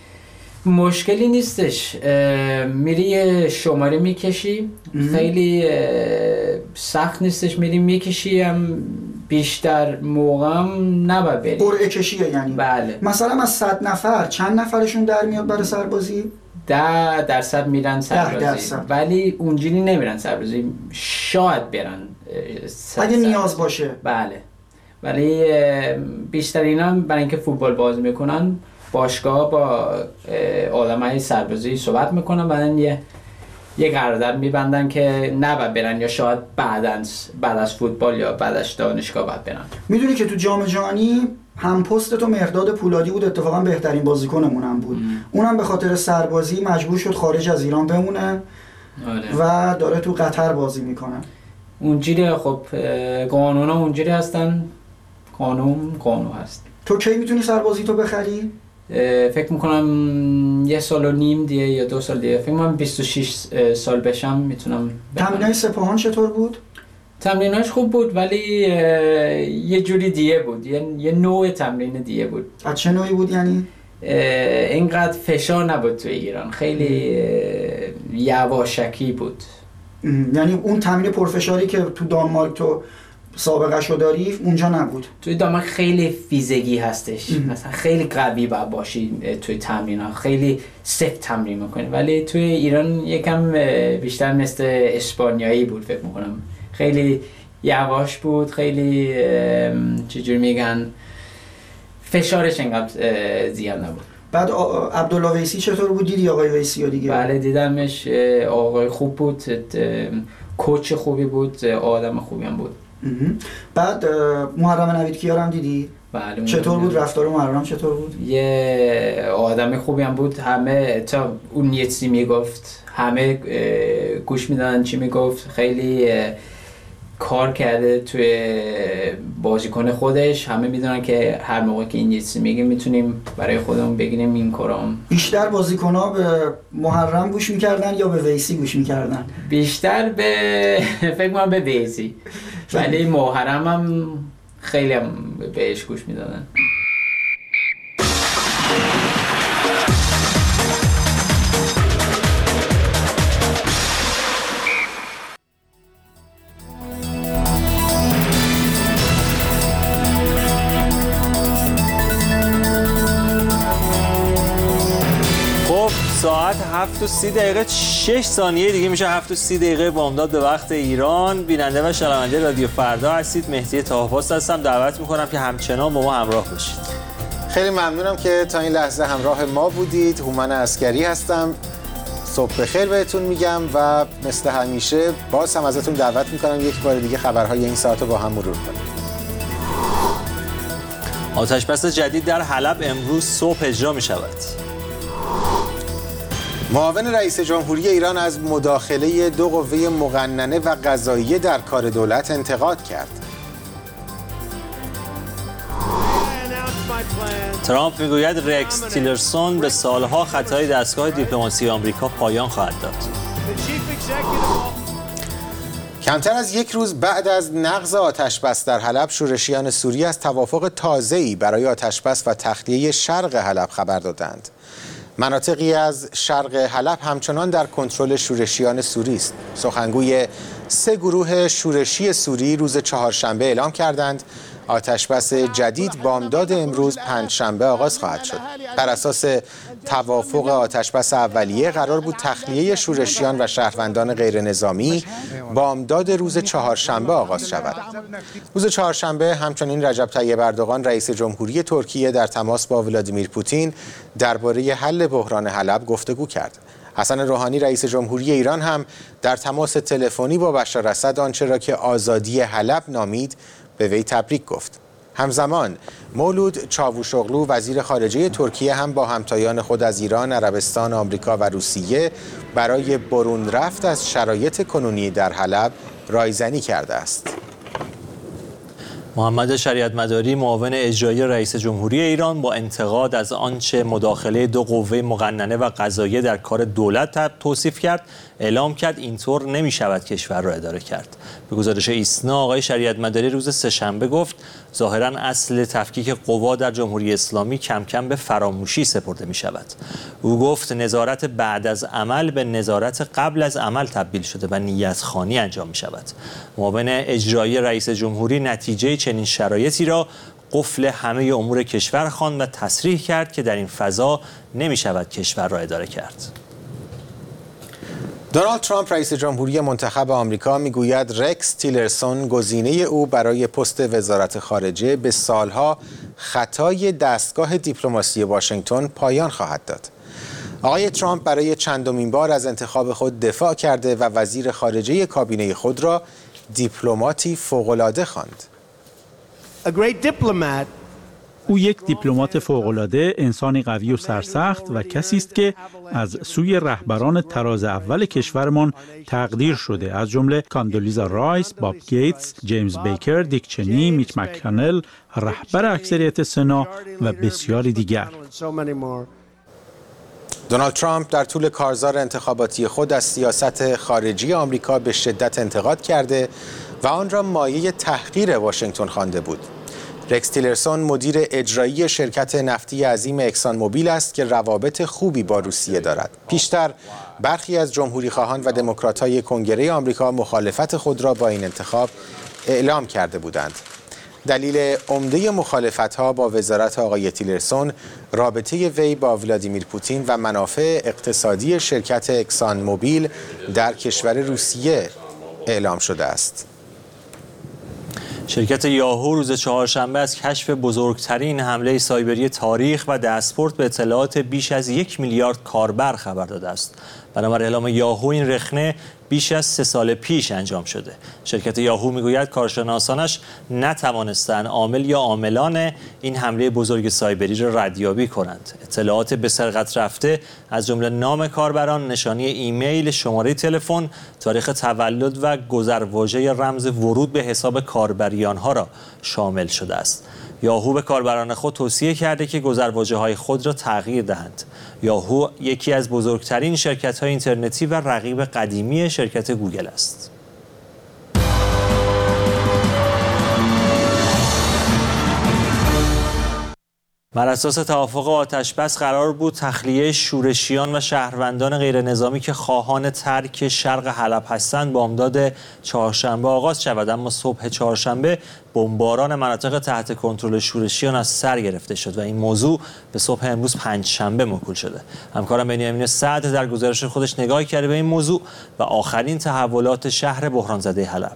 مشکلی نیستش، میری یه شماره میکشی، خیلی سخت نیستش، میری میکشی، هم بیشتر موقعم نباید بری. قرعه کشیه یعنی؟ بله. مثلا از صد نفر چند نفرشون در میاد برای سربازی؟ ده درصد میرن سربازی. ده درصد. ولی اونجوری نمیرن سربازی، شاید برن اگه نیاز باشه. بله. ولی بیشتر اینا برای اینکه فوتبال بازی میکنن، باشگاه با آدمای سربازی صحبت میکنن، بعدن یه یه قرارداد میبندن که نباید برن، یا شاید بعدن بعد از فوتبال یا بعد از دانشگاه باید برن. میدونی که تو جام جهانی هم پست تو مهرداد پولادی بود، اتفاقا بهترین بازیکنمون هم بود. ام. اونم به خاطر سربازی مجبور شد خارج از ایران بمونه. آره. و داره تو قطر بازی میکنه. اونجوری خب قانونا اونجوری هستن، قانون قانون هست. تو کی میتونی سربازی تو بخری؟ فکر میکنم یه سال و نیم دیگه یا دو سال دیگه، فکر میکنم بیست و شش سال بشم میتونم. تمرینای سپاهان چطور بود؟ تمریناش خوب بود، ولی یه جوری دیگه بود، یه, یه نوع تمرین دیگه بود. از چه نوعی بود یعنی؟ اینقدر فشار نبود تو ایران، خیلی یواشکی بود. یعنی اون تمرین پرفشاری که تو دانمارک تو سابقه شو داری اونجا نبود؟ توی دانمارک خیلی فیزیکی هستش، مثلا خیلی قوی باید باشی توی تمرین ها، خیلی سفت تمرین میکنی. ولی توی ایران یکم بیشتر مثل اسپانیایی بود فکر میکنم، خیلی یواش بود، خیلی چجور میگن فشارش انقدر زیاد نبود. بعد عبدالله ویسی چطور بود؟ دیدی آقای ویسی یا دیگه؟ بله دیدمش، آقای خوب بود، کوچ خوبی بود، آدم خوبی هم بود. بعد محرم نویدکیار هم دیدی؟ بله. چطور بود رفتار محرم؟ چطور بود؟ یه آدم خوبی هم بود، همه تا اون یه چیزی میگفت همه گوش میدادن چی میگفت، خیلی کار کرده توی بازیکن خودش، همه میدونن که هر موقع که این یه چیزی میگه میتونیم برای خودمون بگیریم این کارام. بیشتر بازیکن‌ها به محرم گوش میکردن یا به ویسی گوش میکردن؟ بیشتر به فکر کنم به ویسی، ولی محرم هم خیلی هم بهش گوش میدادن. هفت و سی دقیقه شش ثانیه دیگه میشه هفت و سی دقیقه بامداد به وقت ایران. بیننده و شنونده رادیو فردا هستید. مهدی طاهرپاست هستم. دعوت میکنم که همچنان با ما همراه باشید. خیلی ممنونم که تا این لحظه همراه ما بودید. هومن عسکری هستم. صبح بخیر بهتون میگم و مثل همیشه باز هم ازتون دعوت میکنم یک بار دیگه خبرهای این ساعت رو با هم مرور کنیم. آتش‌بس جدید در حلب امروز صبح اجرا میشود. معاون رئیس جمهوری ایران از مداخله دو قوه مقننه و قضاییه در کار دولت انتقاد کرد. ترامپ میگوید رکس تیلرسون به سالها خطای دستگاه دیپلماسی آمریکا پایان خواهد داد. کمتر از یک روز بعد از نقض آتش‌بس در حلب، شورشیان سوری از توافق تازه‌ای برای آتش‌بس و تخلیه شرق حلب خبر دادند. مناطقی از شرق حلب همچنان در کنترل شورشیان سوری است. سخنگوی سه گروه شورشی سوری روز چهارشنبه اعلام کردند آتش‌بس جدید بامداد امروز پنجشنبه آغاز خواهد شد. بر اساس توافق آتش‌بس اولیه قرار بود تخلیه شورشیان و شهروندان غیر نظامی بامداد روز چهارشنبه آغاز شود. روز چهارشنبه همچنین رجب طیب اردوغان رئیس جمهوری ترکیه در تماس با ولادیمیر پوتین درباره حل بحران حلب گفتگو کرد. حسن روحانی رئیس جمهوری ایران هم در تماس تلفنی با بشار اسد آنچه را که آزادی حلب نامید به وی تبریک گفت. همزمان مولود چاوشوغلو وزیر خارجه ترکیه هم با همتایان خود از ایران، عربستان، آمریکا و روسیه برای برون رفت از شرایط کنونی در حلب رایزنی کرده است. محمد شریعت مداری معاون اجرایی رئیس جمهوری ایران با انتقاد از آنچه مداخله دو قوه مقننه و قضاییه در کار دولت توصیف کرد، اعلام کرد اینطور نمی شود کشور را اداره کرد. به گزارش ایسنا آقای شریعت مداری روز سه‌شنبه گفت ظاهراً اصل تفکیک قوا در جمهوری اسلامی کم کم به فراموشی سپرده می شود. او گفت نظارت بعد از عمل به نظارت قبل از عمل تبدیل شده و نیت‌خوانی انجام می شود. معاون اجرایی رئیس جمهوری نتیجه چنین شرایطی را قفل همه امور کشور خواند و تصریح کرد که در این فضا نمی شود کشور را اداره کرد. دونالد ترامپ رئیس جمهوری منتخب آمریکا میگوید رکس تیلرسون گزینه او برای پست وزارت خارجه به سالها خطای دستگاه دیپلماسی واشنگتن پایان خواهد داد. آقای ترامپ برای چندمین بار از انتخاب خود دفاع کرده و وزیر خارجه کابینه خود را دیپلماتی فوق‌العاده خواند. او یک دیپلمات فوق‌العاده، انسانی قوی و سرسخت و کسی است که از سوی رهبران تراز اول کشورمان تقدیر شده، از جمله کاندولیزا رایس، باب گیتس، جیمز بیکر، دیک چنی، میچ مک‌کانل، رهبر اکثریت سنا و بسیاری دیگر. دونالد ترامپ در طول کارزار انتخاباتی خود از سیاست خارجی آمریکا به شدت انتقاد کرده و آن را مایه تحقیر واشنگتن خوانده بود. رکس تیلرسون مدیر اجرایی شرکت نفتی عظیم اکسان موبیل است که روابط خوبی با روسیه دارد. پیشتر برخی از جمهوری‌خواهان و دموکرات‌های کنگره آمریکا مخالفت خود را با این انتخاب اعلام کرده بودند. دلیل عمده مخالفت‌ها با وزارت آقای تیلرسون رابطه وی با ولادیمیر پوتین و منافع اقتصادی شرکت اکسان موبیل در کشور روسیه اعلام شده است. شرکت یاهو روز چهارشنبه از کشف بزرگترین حمله سایبری تاریخ و دستبرد به اطلاعات بیش از یک میلیارد کاربر خبر داده است. بنابر اعلام یاهو این رخنه بیش از سه سال پیش انجام شده. شرکت یاهو میگوید کارشناسانش نتوانستند عامل یا عاملان این حمله بزرگ سایبری را ردیابی کنند. اطلاعات به سرقت رفته از جمله نام کاربران، نشانی ایمیل، شماره تلفن، تاریخ تولد و گذرواژه رمز ورود به حساب کاربری آنها را شامل شده است. یاهو به کاربران خود توصیه کرده که گذرواژه‌های خود را تغییر دهند. یاهو یکی از بزرگترین شرکت‌های اینترنتی و رقیب قدیمی شرکت گوگل است. بر اساس توافق آتش‌بس قرار بود تخلیه شورشیان و شهروندان غیرنظامی که خواهان ترک شرق حلب هستند بامداد چهارشنبه آغاز شود، اما صبح چهارشنبه بمباران مناطق تحت کنترل شورشیان از سر گرفته شد و این موضوع به صبح امروز پنجشنبه موکول شده. همکارم بنیامین سعد در گزارش خودش نگاهی کرده به این موضوع و آخرین تحولات شهر بحران زده حلب.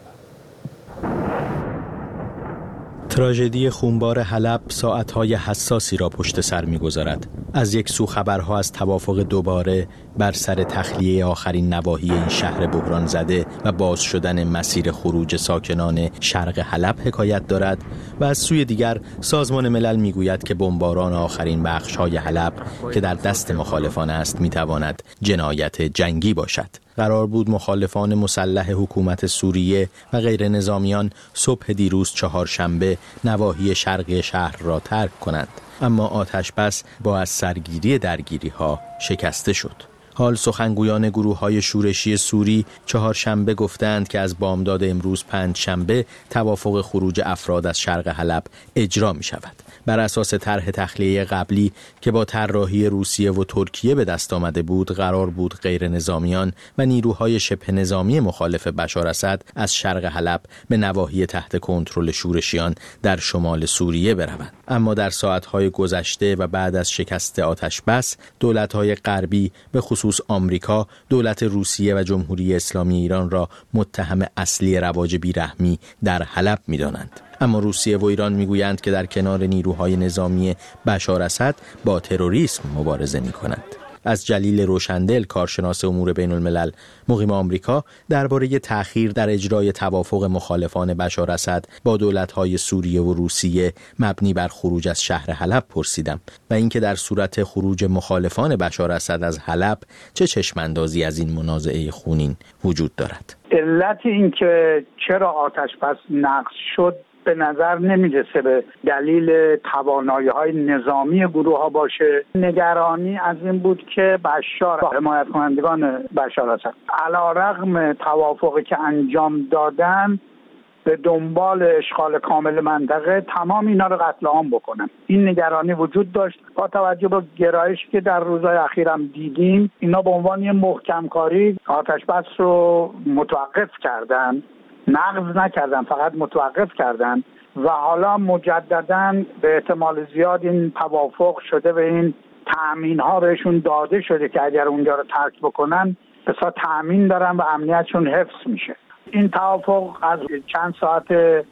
تراژدی خونبار حلب ساعتهای حساسی را پشت سر می‌گذارد. از یک سو خبرها از توافق دوباره بر سر تخلیه آخرین نواحی این شهر بحران زده و باز شدن مسیر خروج ساکنان شرق حلب حکایت دارد و از سوی دیگر سازمان ملل میگوید که بمباران آخرین بخش‌های حلب که در دست مخالفان است میتواند جنایت جنگی باشد. قرار بود مخالفان مسلح حکومت سوریه و غیر نظامیان صبح دیروز چهارشنبه نواحی شرقی شهر را ترک کنند، اما آتش‌بس با از سرگیری درگیری‌ها شکسته شد. حال سخنگویان گروه‌های شورشی سوری چهارشنبه گفتند که از بامداد امروز پنجشنبه توافق خروج افراد از شرق حلب اجرا می‌شود. بر اساس طرح تخلیه قبلی که با طراحی روسیه و ترکیه به دست آمده بود، قرار بود غیر نظامیان و نیروهای شبه نظامی مخالف بشار اسد از شرق حلب به نواحی تحت کنترل شورشیان در شمال سوریه بروند. اما در ساعت‌های گذشته و بعد از شکست آتش‌بس، دولت‌های غربی به خصوص آمریکا، دولت روسیه و جمهوری اسلامی ایران را متهم اصلی رواج بیرحمی در حلب می‌دانند. اما روسیه و ایران میگویند که در کنار نیروهای نظامی بشار اسد با تروریسم مبارزه می‌کنند. از جلیل روشندل، کارشناس امور بین الملل مقیم آمریکا، درباره تأخیر در اجرای توافق مخالفان بشار اسد با دولت‌های سوریه و روسیه مبنی بر خروج از شهر حلب پرسیدم و اینکه در صورت خروج مخالفان بشار اسد از حلب چه چشم‌اندازی از این منازعه خونین وجود دارد. علت این که چرا آتش‌بس نقض شد به نظر نمیرسه به دلیل توانایی‌های نظامی گروه‌ها باشه. نگرانی از این بود که بشار حمایت کنندگان بشار اسد علی‌رغم توافقی که انجام دادن به دنبال اشغال کامل منطقه تمام اینا رو قتل عام بکنن. این نگرانی وجود داشت. با توجه به گرایشی که در روزهای اخیرم دیدیم، اینا به عنوان یه محکم کاری آتش‌بس رو متوقف کردن، نقض نکردن، فقط متوقف کردن و حالا مجدداً به احتمال زیاد این توافق شده و این تأمین ها بهشون داده شده که اگر اونجا رو ترک بکنن بسا تأمین دارن و امنیتشون حفظ میشه. این توافق از چند ساعت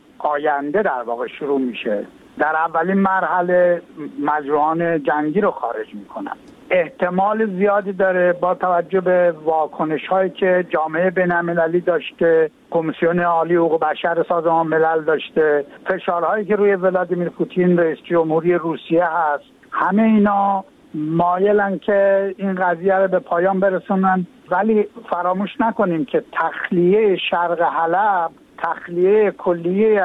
آینده در واقع شروع میشه. در اولین مرحله مجروحان جنگی رو خارج میکنن. احتمال زیادی داره با توجه به واکنش هایی که جامعه بین‌المللی داشته، کمیسیون عالی حقوق بشر سازمان ملل داشته، فشارهایی که روی ولادیمیر پوتین رئیس جمهوری روسیه هست، همه اینا مایلن که این قضیه رو به پایان برسونن. ولی فراموش نکنیم که تخلیه شرق حلب، تخلیه کلیه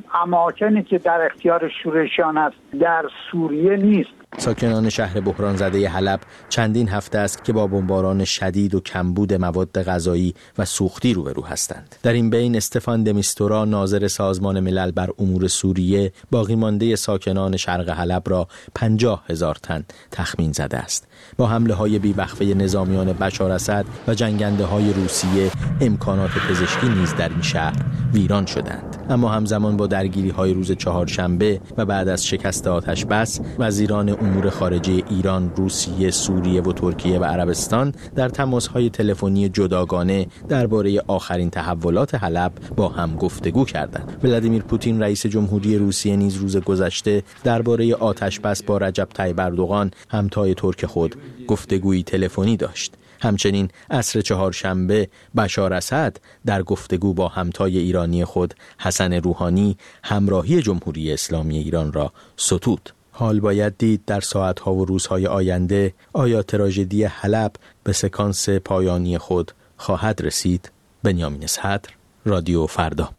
اماکنی که در اختیار شورشیان است در سوریه نیست. ساکنان شهر بحران زده حلب چندین هفته است که با بمباران شدید و کمبود مواد غذایی و سوختی روبرو هستند. در این بین استفان د میستورا، ناظر سازمان ملل بر امور سوریه، باقی مانده ساکنان شرق حلب را پنجاه هزار تن تخمین زده است. با حمله های بی‌وقفه نظامیان بشار اسد و جنگنده های روسیه، امکانات پزشکی نیز در این شهر ویران شدند. اما همزمان با درگیری های روز چهارشنبه و بعد از شکست آتش‌بس، وزیران امور خارجه ایران، روسیه، سوریه و ترکیه و عربستان در تماس‌های تلفنی جداگانه درباره آخرین تحولات حلب با هم گفتگو کردند. ولادیمیر پوتین رئیس جمهوری روسیه نیز روز گذشته درباره آتش‌بس با رجب طیب اردوغان، همتای ترک خود، گفتگویی تلفنی داشت. همچنین عصر چهارشنبه بشار اسد در گفتگو با همتای ایرانی خود حسن روحانی همراهی جمهوری اسلامی ایران را ستود. حال باید دید در ساعت‌ها و روزهای آینده آیا تراژدی حلب به سکانس پایانی خود خواهد رسید. بنیامین صدر، رادیو فردا.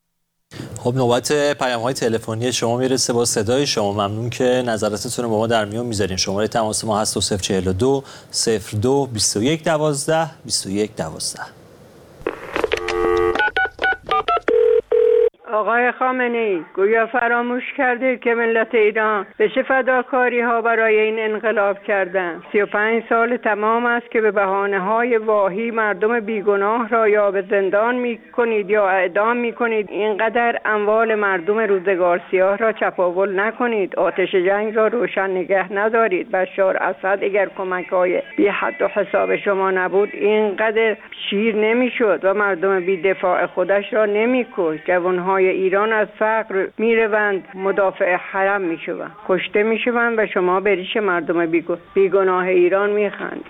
خب نوبت پیام‌های تلفنی شما میرسه. با صدای شما ممنون که نظراتتون رو با ما در میون میذارین. شماره تماس ما هست صفر چهل و دو صفر دو بیست و یک دوازده بیست و یک دوازده. آقای خامنه‌ای گویا فراموش کرده که ملت ایران به چه فداکاری ها برای این انقلاب کردند. سی و پنج سال تمام است که به بهانه های واهی مردم بیگناه را یا به زندان می کنید یا اعدام می کنید. اینقدر اموال مردم روزگار سیاه را چپاول نکنید. آتش جنگ را روشن نگه ندارید. بشار اسد اگر کمک های بی حد و حساب شما نبود اینقدر شیر نمی شد و مردم بی دفاع خودش را نمی کشت. جوانهای ایران از فقر می روند، مدافع حرم می شوند، کشته می شوند و شما به ریش مردم بیگناه ایران می خندید.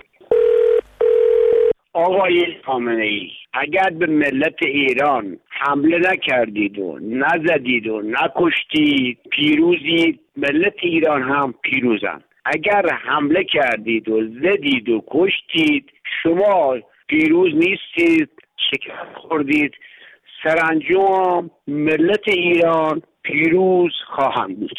آقای خامنه‌ای اگر به ملت ایران حمله نکردید و نزدید و نکشتید پیروزید، ملت ایران هم پیروزند. اگر حمله کردید و زدید و کشتید شما پیروز نیستید، شکست خوردید. سرانجام ملت ایران پیروز خواهند بود.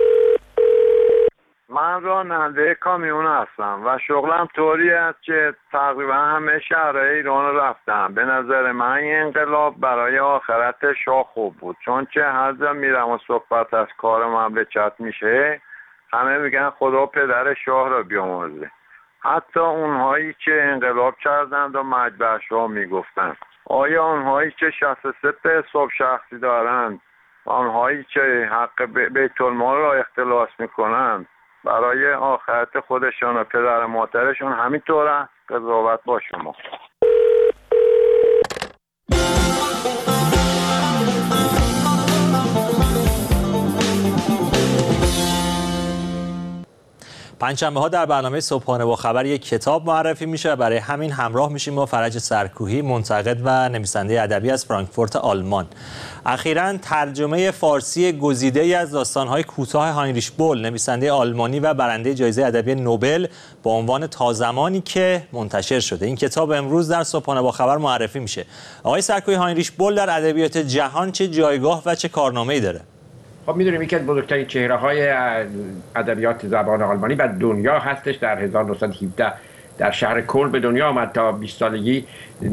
من راننده کامیون هستم و شغلم طوری است که تقریبا همه شهرهای ایران رو رفتم. به نظر من این انقلاب برای آخرت شاه خوب بود، چون که هر جا میرم و صحبت از کار مملکت میشه همه میگن خدا پدر شاه را بیامرزه. حتی اونهایی که انقلاب کردند و مجبور شاه میگفتند. آیا آنهایی که شصت و سه تا حساب شخصی دارند، آنهایی که حق بیت المال را اختلاس میکنند برای آخرت خودشان و پدر مادرشون همینطوره؟ قضاوت با شما. پنجشنبه ها در برنامه صبحانه با خبر یک کتاب معرفی میشه و برای همین همراه میشیم با فرج سرکوهی، منتقد و نویسنده ادبی از فرانکفورت آلمان. اخیراً ترجمه فارسی گزیده‌ای از داستان‌های کوتاه هاینریش بول، نویسنده آلمانی و برنده جایزه ادبی نوبل، با عنوان تا زمانی که منتشر شده. این کتاب امروز در صبحانه با خبر معرفی میشه. آقای سرکوهی، هاینریش بول در ادبیات جهان چه جایگاه و چه کارنامه‌ای داره؟ خب میدونیم یکی از بزرگترین چهره‌های ادبیات زبان آلمانی و دنیا هستش. در هزار و نهصد و هفده در شهر کلن به دنیا آمد. تا بیست سالگی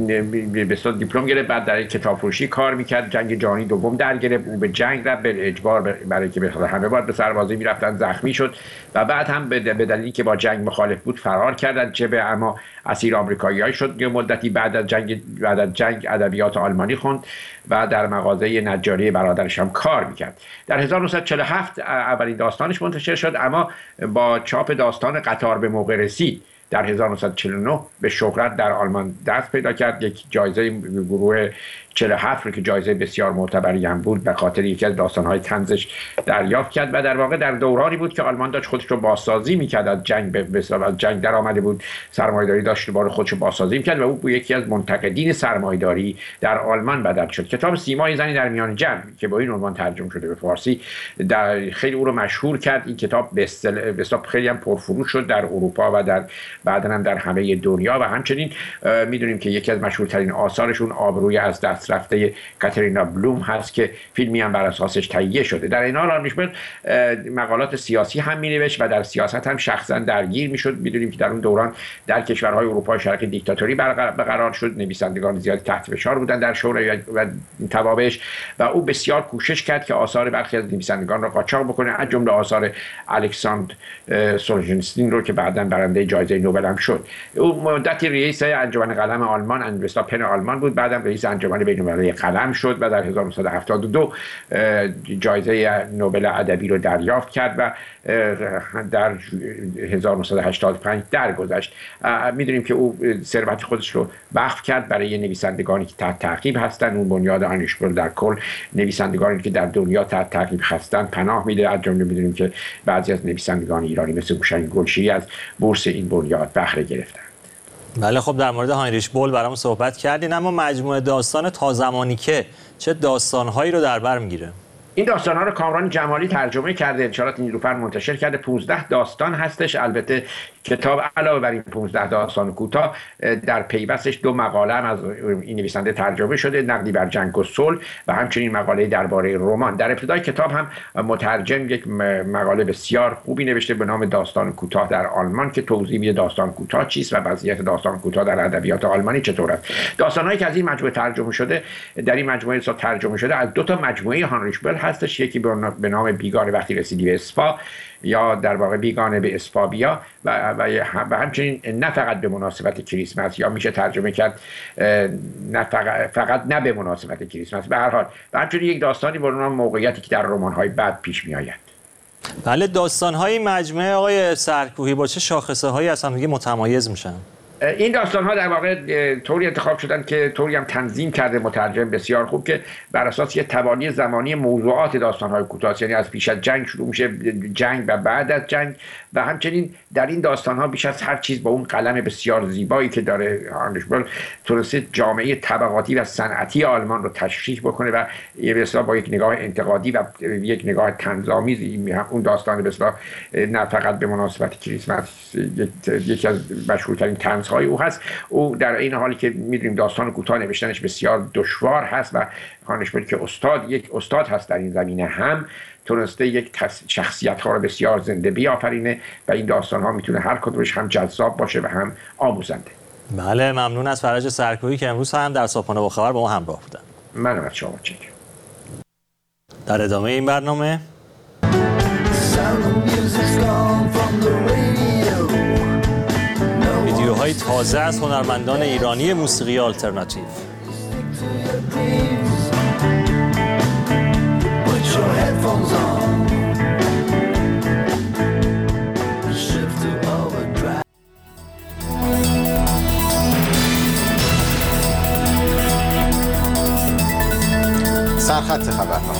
به صورت دیپلم گرفت. بعد در کتاب فروشی کار میکرد. جنگ جهانی دوم در گرفت. او به جنگ رفت به اجبار، برای که به همه باید به سربازی میرفتن، زخمی شد و بعد هم به دلیلی که با جنگ مخالف بود فرار کردند. چه به اما اسیر آمریکایی‌ها شد. یه مدتی بعد از جنگ بعد از جنگ ادبیات آلمانی خوند و در مغازه نجاری برادرش هم کار میکرد. در هزار و نهصد و چهل و هفت اولین داستانش منتشر شد، اما با چاپ داستان قطار به موقع رسید در هزار و نهصد و چهل و نه به شهرت در آلمان دست پیدا کرد. یک جایزه گروه چهل و هفت رو که جایزه بسیار معتبری هم بود به خاطر یکی از داستان‌های طنزش دریافت کرد و در واقع در دورانی بود که آلمان داشت خودش رو بازسازی می‌کرد از جنگ، به حساب از جنگ در آمده بود، سرمایه‌داری داشت دوباره خودش رو بازسازی می‌کرد و او بود یکی از منتقدین سرمایه‌داری در آلمان بدل شد. کتاب سیمای زنی در میان جمع که با این عنوان ترجمه شده به فارسی در خیلی او رو مشهور کرد. این کتاب به حساب خیلی هم پرفروش شد در اروپا و در بعداً هم در همه دنیا و همچنین می‌دونیم که یکی از مشهورترین آثارشون آبروی از دست رفته کاترینا بلوم هست که فیلمی هم بر اساسش تهیه شده. در این حال هاینریش بول مقالات سیاسی هم می‌نوشت و در سیاست هم شخصا درگیر می‌شد. می‌دونیم که در اون دوران در کشورهای اروپای شرقی دیکتاتوری برقرار شد، نویسندگان زیادی تحت فشار بودند در شورای و توابعش و او بسیار کوشش کرد که آثار برخی از نویسندگان را قاچاق بکنه، از جمله آثار الکساندر سولژنیتسین رو که بعداً برنده جایزه نوبل هم شد. او مدتی رئیس انجمن قلم آلمان، انوستا پن آلمان بود، بعدم رئیس انجمن بین‌المللی قلم شد و در هزار و نهصد و هفتاد و دو جایزه نوبل ادبی رو دریافت کرد و در هزار و نهصد و هشتاد و پنج درگذشت. میدونیم که او ثروت خودش رو وقف کرد برای نویسندگانی که تحت تعقیب هستند. اون بنیاد هاینریش بول در کل نویسندگانی که در دنیا تحت تعقیب هستند پناه میده. از جمله میدونیم که بعضی از نویسندگان ایرانی مثل هوشنگ گلشیری از بورس این بنیاد بهره گرفتند. بله، خب در مورد هاینریش بول برامون صحبت کردین، اما مجموعه داستان تا زمانی که چه داستان‌هایی رو در بر میگیره؟ این داستان‌ها رو کامران جمالی ترجمه کرده، انشالله نیلوفر منتشر کرده. پانزده داستان هستش. البته کتاب علاوه بر این پانزده داستان کوتاه در پیوستش دو مقاله هم از این نویسنده ترجمه شده، نقدی بر جنگ و صلح و همچنین مقاله درباره رمان. در ابتدای کتاب هم مترجم یک مقاله بسیار خوبی نوشته به نام داستان کوتاه در آلمان که توضیح میده داستان کوتاه چیست و وضعیت داستان کوتاه در ادبیات آلمانی چطور است. داستان‌هایی که از این مجموعه ترجمه شده در این مجموعه ترجمه شده از دو تا مجموعه هانریش بل هستش، یکی به نام بیگانه وقتی رسیدی به اصفا یا در واقع بیگانه به اصفا بیا و, و همچنین نه فقط به مناسبت کریسمس، یا میشه ترجمه کرد نه فقط, فقط نه به مناسبت کریسمس. به هر حال و همچنین یک داستانی به نام موقعیتی که در رمان‌های بعد پیش میآید. بله، داستان‌های مجموعه آقای سرکوهی با چه شاخصه‌هایی از هم دیگه متمایز میشن؟ این داستان ها در واقع طوری انتخاب شدن که طوری هم تنظیم کرده مترجم بسیار خوب که بر اساس یه تبانی زمانی موضوعات داستان های کوتاه، یعنی از پیش از جنگ شروع میشه، جنگ و بعد از جنگ، و همچنین در این داستان ها بیش از هر چیز با اون قلم بسیار زیبایی که داره هانریش بل تونسته جامعه طبقاتی و صنعتی آلمان رو تشریح بکنه و به اصطلاح با یک نگاه انتقادی و یک نگاه طنزآمیز اون داستان به اصطلاح نه فقط به مناسبت کریسمس یکی از مشهورترین طنز های او هست. او در این حالی که میدونیم داستان کوتاه نوشتنش بسیار دشوار هست و هانریش بل که استاد یک استاد هست در این زمینه هم تونسته یک شخصیت ها رو بسیار زنده بیافرینه و این داستان ها میتونه هر کدومش هم جذاب باشه و هم آموزنده. بله، ممنون از فرج سرکوهی که امروز هم در صبحانه با خبر با ما همراه بودن. منم از شما متشکرم. در ادامه این برنامه ویدیوهای تازه از هنرمندان ایرانی موسیقی آلترناتیو. سرخط خبرها.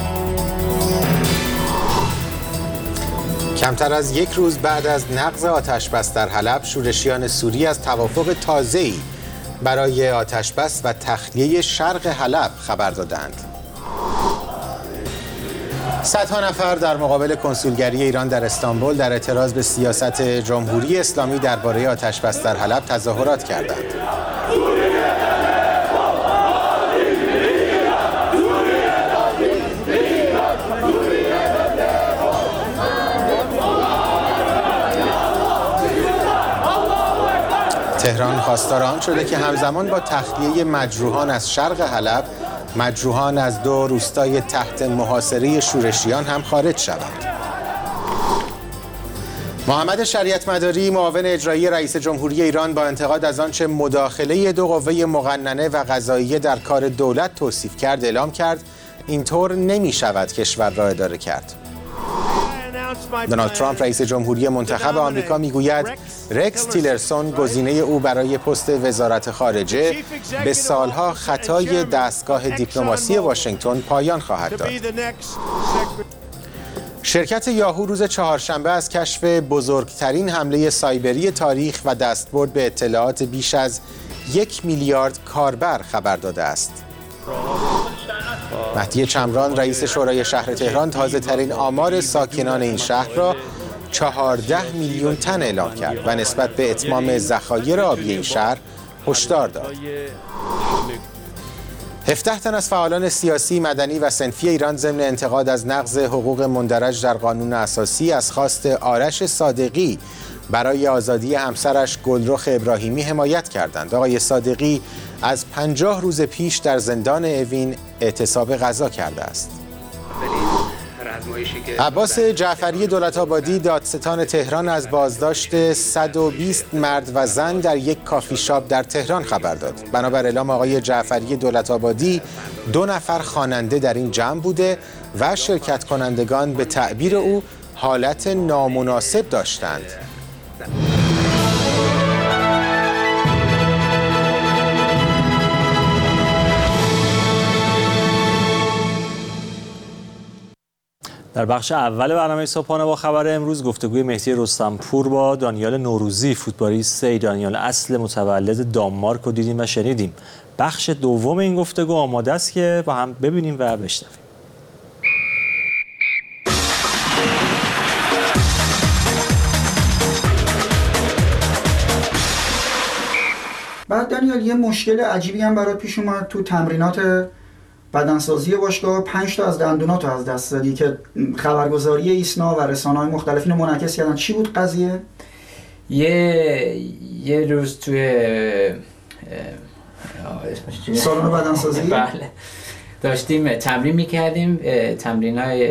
کمتر از یک روز بعد از نقض آتشبس در حلب، شورشیان سوری از توافق تازه‌ای برای آتشبس و تخلیه شرق حلب خبر دادند. صدها نفر در مقابل کنسولگری ایران در استانبول در اعتراض به سیاست جمهوری اسلامی درباره آتشبس در حلب تظاهرات کردند. تهران خواستار آن شده که همزمان با تخلیه مجروحان از شرق حلب، مجروحان از دو روستای تحت محاصره شورشیان هم خارج شوند. محمد شریعت مداری، معاون اجرایی رئیس جمهوری ایران، با انتقاد از آنچه مداخله دو قوه مقننه و قضاییه در کار دولت توصیف کرد، اعلام کرد اینطور نمی شود کشور را اداره کرد. دونالد ترامپ رئیس جمهوری منتخب آمریکا میگوید رکس تیلرسون گزینه او برای پست وزارت خارجه به سالها خطای دستگاه دیپلماسی واشنگتن پایان خواهد داد. شرکت یاهو روز چهارشنبه از کشف بزرگترین حمله سایبری تاریخ و دستبرد به اطلاعات بیش از یک میلیارد کاربر خبر داده است. مهدی چمران رئیس شورای شهر تهران تازه ترین آمار ساکنان این شهر را چهارده میلیون تن اعلام کرد و نسبت به اتمام ذخایر آبی این شهر هشدار داد. هفده تن از فعالان سیاسی، مدنی و صنفی ایران ضمن انتقاد از نقض حقوق مندرج در قانون اساسی از خواست آرش صادقی برای آزادی همسرش گلرخ ابراهیمی حمایت کردند. آقای صادقی از پنجاه روز پیش در زندان اوین اعتصاب غذا کرده است. عباس جعفری دولت‌آبادی، دادستان تهران، از بازداشت صد و بیست مرد و زن در یک کافی شاپ در تهران خبر داد. بنابر اعلام آقای جعفری دولت‌آبادی، دو نفر خواننده در این جمع بوده و شرکت کنندگان به تعبیر او حالت نامناسب داشتند. در بخش اول برنامه صبحانه با خبر امروز گفتگوی مهدی رستمپور با دانیال نوروزی، فوتبالیست ایرانیان اصل متولد دانمارک رو دیدیم و شنیدیم. بخش دوم این گفتگو آماده است که با هم ببینیم و بشنویم. بعد دانیال یه مشکل عجیبی هم برات پیش اومد تو تمرینات بدنسازی باشگاه، پنج تا از دندوناتو از دست دادی که خبرگزاری ایسنا و رسانه‌های مختلف اینو منعکس کردن. چی بود قضیه؟ یه یه روز توی سالن بدنسازی بله داشتیم تمرین میکردیم، تمرینای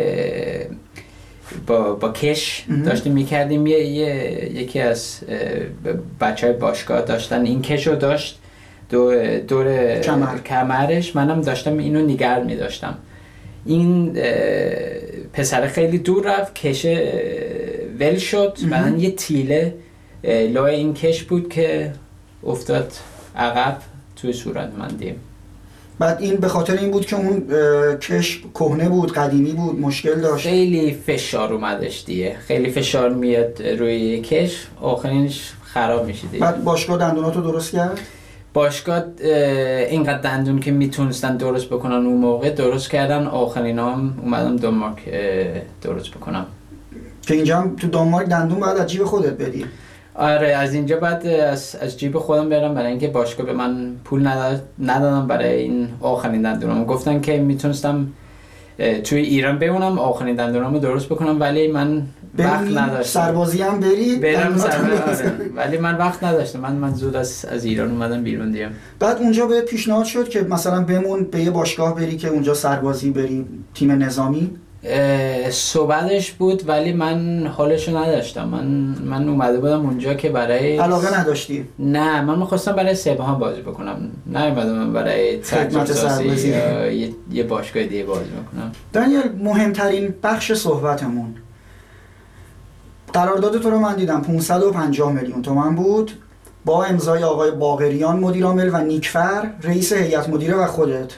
با با کش داشتیم میکردیم. یه, یه یکی از بچهای باشگاه داشتن این کشو داشت دور دور کمر. کمرش، منم داشتم اینو نگرد میداشتم. این پسر خیلی دور رفت، کش ول شد، بعدن یه تیله لای این کش بود که افتاد عقب توی صورت من دیم. بعد این به خاطر این بود که اون کش کهنه بود، قدیمی بود، مشکل داشت. خیلی فشار اومدش دیگه، خیلی فشار میاد روی کش، آخرینش خراب میشه دیگه. بعد باشگاه دندوناتو درست کرد؟ باشگاه اینقدر دندون که میتونستن درست بکنن اون موقع درست کردن، آخرین هم اومدم دانمارک درست بکنم. که اینجا هم تو دانمارک دندون باید از جیب خودت بدی؟ آره از اینجا بعد از, از جیب خودم برم، برای اینکه باشگاه به من پول ندادم برای این آخرین دندونم. گفتن که میتونستم توی ایران بمونم آخرین دندونامو درست بکنم، ولی من وقت نداشتم. سربازی هم بری؟ برم سربازی، ولی من وقت نداشتم. من من زود از از ایران اومدم بیرون دیگه. بعد اونجا بهت پیشنهاد شد که مثلا بمون به یه باشگاه بری که اونجا سربازی بری، تیم نظامی؟ صحبتش بود ولی من حالشو نداشتم. من من اومده بودم اونجا که برای علاقه نداشتی؟ نه من می‌خواستم برای سپاهان بازی بکنم، نه اومدم برای خدمت سربازی یا یه, یه باشگاه دیگه بازی بکنم. دانیل مهمترین بخش صحبتمون، قرارداد تو رو من دیدم پانصد و پنجاه میلیون تومان بود با امضای آقای باقریان مدیر عامل و نیکفر رئیس هیئت مدیره و خودت،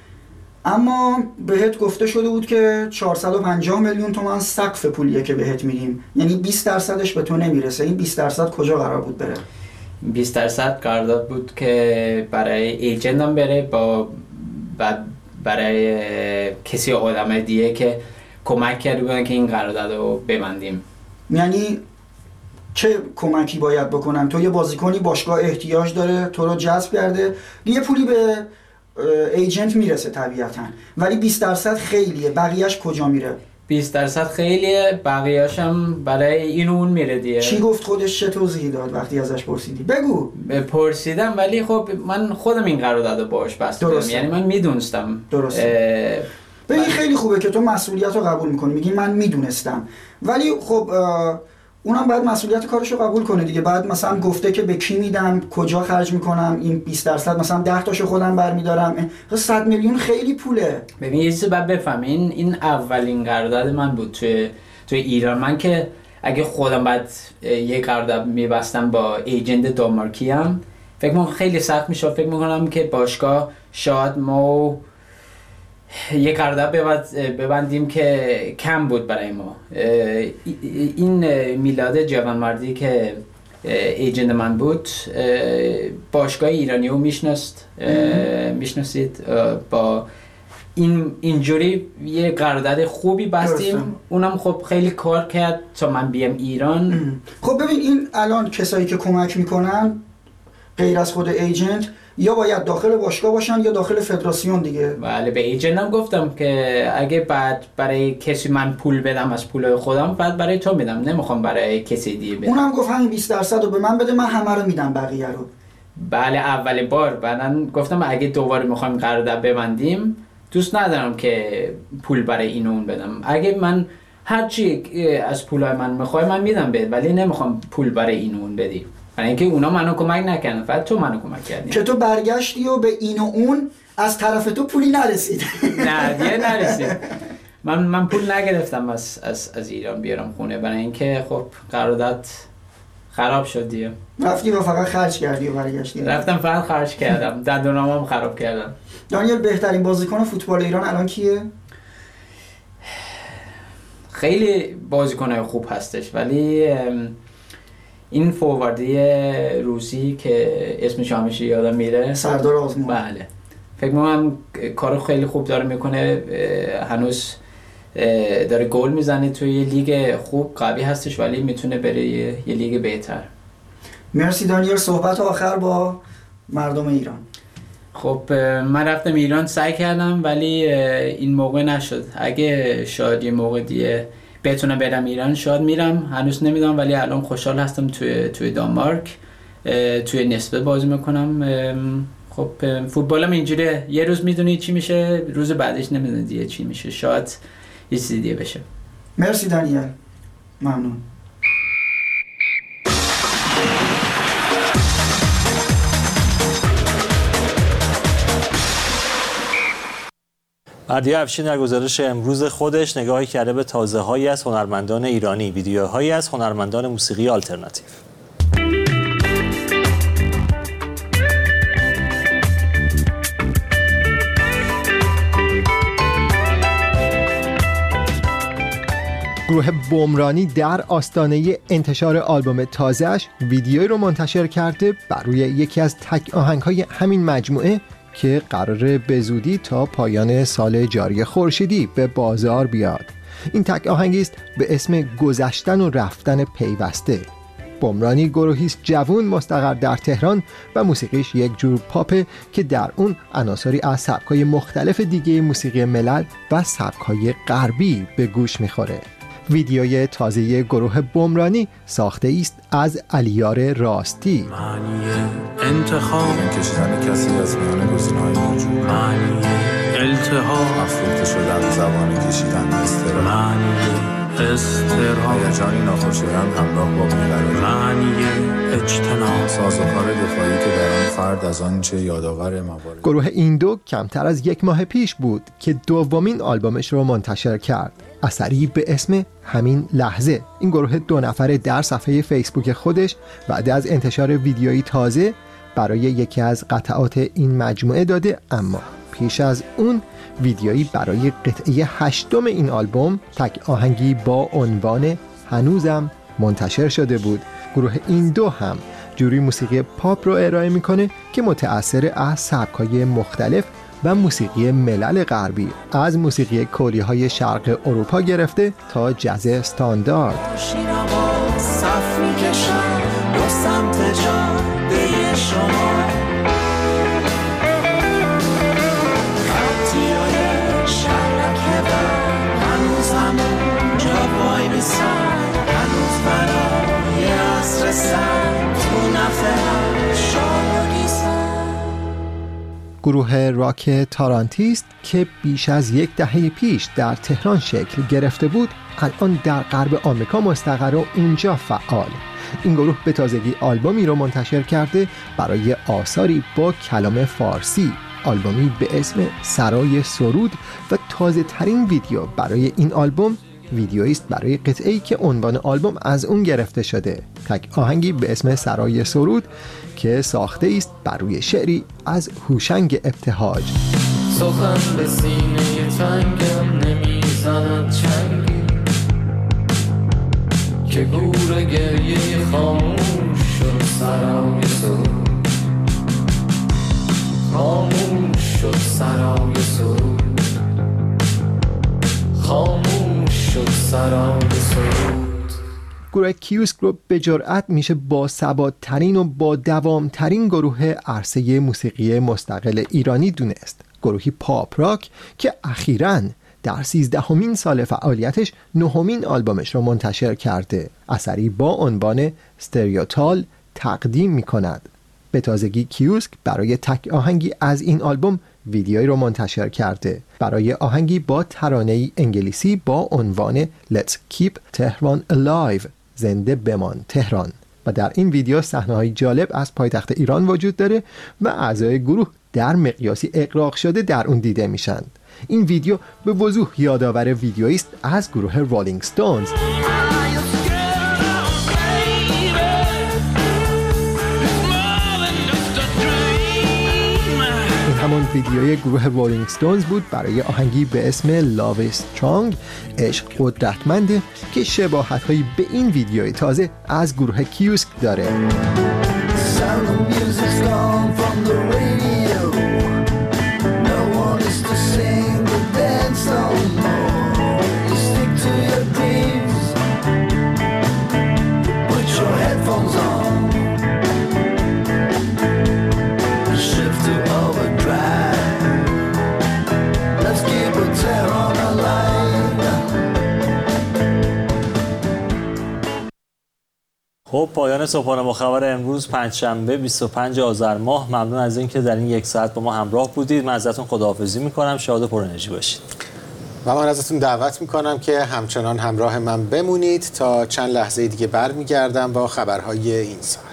اما بهت گفته شده بود که چهارصد و پنجاه میلیون تومان سقف پولیه که بهت میدیم، یعنی بیست درصدش به تو نمیرسه. این بیست درصد کجا قرار بود بره؟ بیست درصد قرارداد بود که برای ایجنتم بره، با بعد برای کسی آدم دیگه که کمک کرده بودن که این قرارداد رو ببندیم. یعنی چه کمکی باید بکنن؟ تو یه بازیکنی باشگاه احتیاج داره، تو رو جذب کرده، یه پولی به ایجنت میرسه طبیعتاً، ولی بیست درصد خیلیه، بقیهش کجا میره؟ بیست درصد خیلیه، بقیه‌اش هم برای این اون میره دیگه. چی گفت خودش؟ چه توضیحی داد وقتی ازش پرسیدی؟ بگو. پرسیدم ولی خب من خودم این قرارداد باهاش بستم، یعنی من میدونستم. درسته. ببین خیلی خوبه که تو مسئولیت رو قبول میکنی، میگی من میدونستم، ولی خب اونم باید مسئولیت کارش رو قبول کنه دیگه. بعد مثلا گفته که به کی میدم، کجا خرج میکنم، این بیست درصد مثلا ده تاشو خودم برمیدارم. صد میلیون خیلی پوله. ببین یه چیزی باید بفهم، این این اولین قرارداد من بود توی توی ایران. من که اگه خودم بعد یه قرارداد میبستم با ایجنت دانمارکی هم فکر میکنم خیلی سخت میشه. فکر میکنم که باشگاه شاید ما یک قرارداد ببندیم که کم بود برای ما. این میلاد جوانمردی که ایجنت من بود باشگاه ایرانی رو میشناست میشناسید، با این اینجوری یه قرارداد خوبی بستیم. اونم خب خیلی کار کرد تا من بیام ایران. خب ببین این الان کسایی که کمک میکنن غیر از خود ایجنت یا باید داخل باشگاه باشن یا داخل فدراسیون دیگه. بله به ایجنتم گفتم که اگه بعد برای کسی من پول بدم از پول خودم بعد برای تو میدم، نمیخوام برای کسی دیگه بدم. اونم گفت همین بیست درصد رو به من بده، من همه رو میدم بقیه رو. بله اولین بار. بعدن گفتم اگه دوباره میخوایم قرارداد ببندیم دوست ندارم که پول برای این اون بدم. اگه من هر چی از پولای من میخوای من میدم بهت، ولی نمیخوام پول برای این اون بدی. برای اینکه اونا منو کمک نکردن، فقط تو منو کمک کردی. که تو برگشتی و به این و اون از طرف تو پولی نرسید. نه دیگه نرسید. من من پول نگرفتم از از از ایران بیارم خونه، برای اینکه خب قرارداد خراب شد دیگه. رفتی و فقط خرج کردی و برگشتی؟ رفتم فقط خرج کردم، دندونامم خراب کردم. دانیل بهترین بازیکن فوتبال ایران الان کیه؟ خیلی بازیکنای خوب هستش، ولی این فورواردی روسی که اسمش همیشه یادم میره، سردار آزمون. بله فکر می‌کنم کارو خیلی خوب داره میکنه، هنوز داره گل میزنه توی یه لیگ خوب قوی هستش، ولی میتونه بره یه, یه لیگ بهتر. مرسی دانیل. صحبت آخر با مردم ایران؟ خب من رفتم ایران، سعی کردم ولی این موقع نشد. اگه شاید یه موقع دیگه بتونم برم ایران شاید میرم، هنوز نمیدونم، ولی الان خوشحال هستم توی توی دانمارک توی نسبه بازی میکنم. خب فوتبالم اینجوریه، یه روز میدونی چی میشه، روز بعدش نمیدونی دیگه چی میشه، شاید یه چیزی دیگه بشه. مرسی دانیل، ممنون. بردیا افشین در گزارش امروز خودش نگاهی کرده به تازه‌هایی از هنرمندان ایرانی، ویدیوهایی از هنرمندان موسیقی آلترناتیو. گروه بمرانی در آستانه انتشار آلبوم تازه‌اش ویدیویی رو منتشر کرده بر روی یکی از تک آهنگ‌های همین مجموعه که قراره به زودی تا پایان سال جاری خورشیدی به بازار بیاد. این تک آهنگی است به اسم گذشتن و رفتن پیوسته. بمرانی گروهی است جوان مستقر در تهران و موسیقیش یک جور پاپه که در اون عناصری از سبک‌های مختلف دیگه موسیقی ملل و سبک‌های غربی به گوش می‌خوره. ویدیوی تازه گروه بمرانی ساخته است از علیار راستی. معنی انتخاب کشیدن کسی از میان گزینه‌های موجود، معنی التهاب افروخته شدن زبان کشیدن استراحت، معنی استراحت هیجانی ناخوشایند همراه با بی‌قراری، معنی اجتناب سازوکار دفاعی که در آن فرد از آنچه یادآور موارد. گروه این دو کمتر از یک ماه پیش بود که دومین آلبومش رو منتشر کرد، اثری به اسم همین لحظه. این گروه دو نفره در صفحه فیسبوک خودش بعد از انتشار ویدیویی تازه برای یکی از قطعات این مجموعه داده، اما پیش از اون ویدیویی برای قطعه هشتم این آلبوم تک آهنگی با عنوان هنوزم منتشر شده بود. گروه این دو هم جوری موسیقی پاپ رو ارائه میکنه که متأثر از سبک‌های مختلف و موسیقی ملل غربی، از موسیقی کولی‌های شرق اروپا گرفته تا جاز استاندارد. گروه راک تارانتیست که بیش از یک دهه پیش در تهران شکل گرفته بود، الان در غرب آمریکا مستقر و اونجا فعال. این گروه به تازگی آلبومی رو منتشر کرده برای آثاری با کلام فارسی، آلبومی به اسم سرای سرود و تازه ترین ویدیو برای این آلبوم ویدیویی است برای قطعه‌ای که عنوان آلبوم از اون گرفته شده، تک آهنگی به اسم سرای سرود که ساخته است بر روی شعری از هوشنگ ابتهاج. سخن به سینه تنگم نمیزند چنگی که گور گریه خاموش شد سرای سرود، خاموش شد سرای سرود، خاموش شد سرای سرود. گروه کیوسک رو به جرئت میشه با ثبات‌ترین و با دوام‌ترین گروه عرصه موسیقی مستقل ایرانی دونست. گروهی پاپ راک که اخیراً در سیزدهمین سال فعالیتش نهمین آلبومش رو منتشر کرده، اثری با عنوان استریوتال تقدیم میکند. به تازگی کیوسک برای تک آهنگی از این آلبوم ویدیویی رو منتشر کرده، برای آهنگی با ترانه‌ای انگلیسی با عنوان Let's Keep Tehran Alive، زنده بمان تهران. و در این ویدیو صحنه‌های جالب از پایتخت ایران وجود داره و اعضای گروه در مقیاسی اغراق شده در اون دیده میشن. این ویدیو به وضوح یادآور ویدیویی است از گروه رولینگ ستونز. همون ویدیوی گروه رولینگ ستونز بود برای آهنگی به اسم Love is Strong، عشق قدرتمنده، که شباهت‌هایی به این ویدیوی تازه از گروه کیوسک داره. خب پایان صبحانه با خبر امروز پنجشنبه بیست و پنج آذر ماه. ممنون از اینکه در این یک ساعت با ما همراه بودید. من ازتون خداحافظی میکنم. شاد و پر انرژی باشید. و من ازتون دعوت میکنم که همچنان همراه من بمونید تا چند لحظه دیگه برمیگردم با خبرهای این ساعت.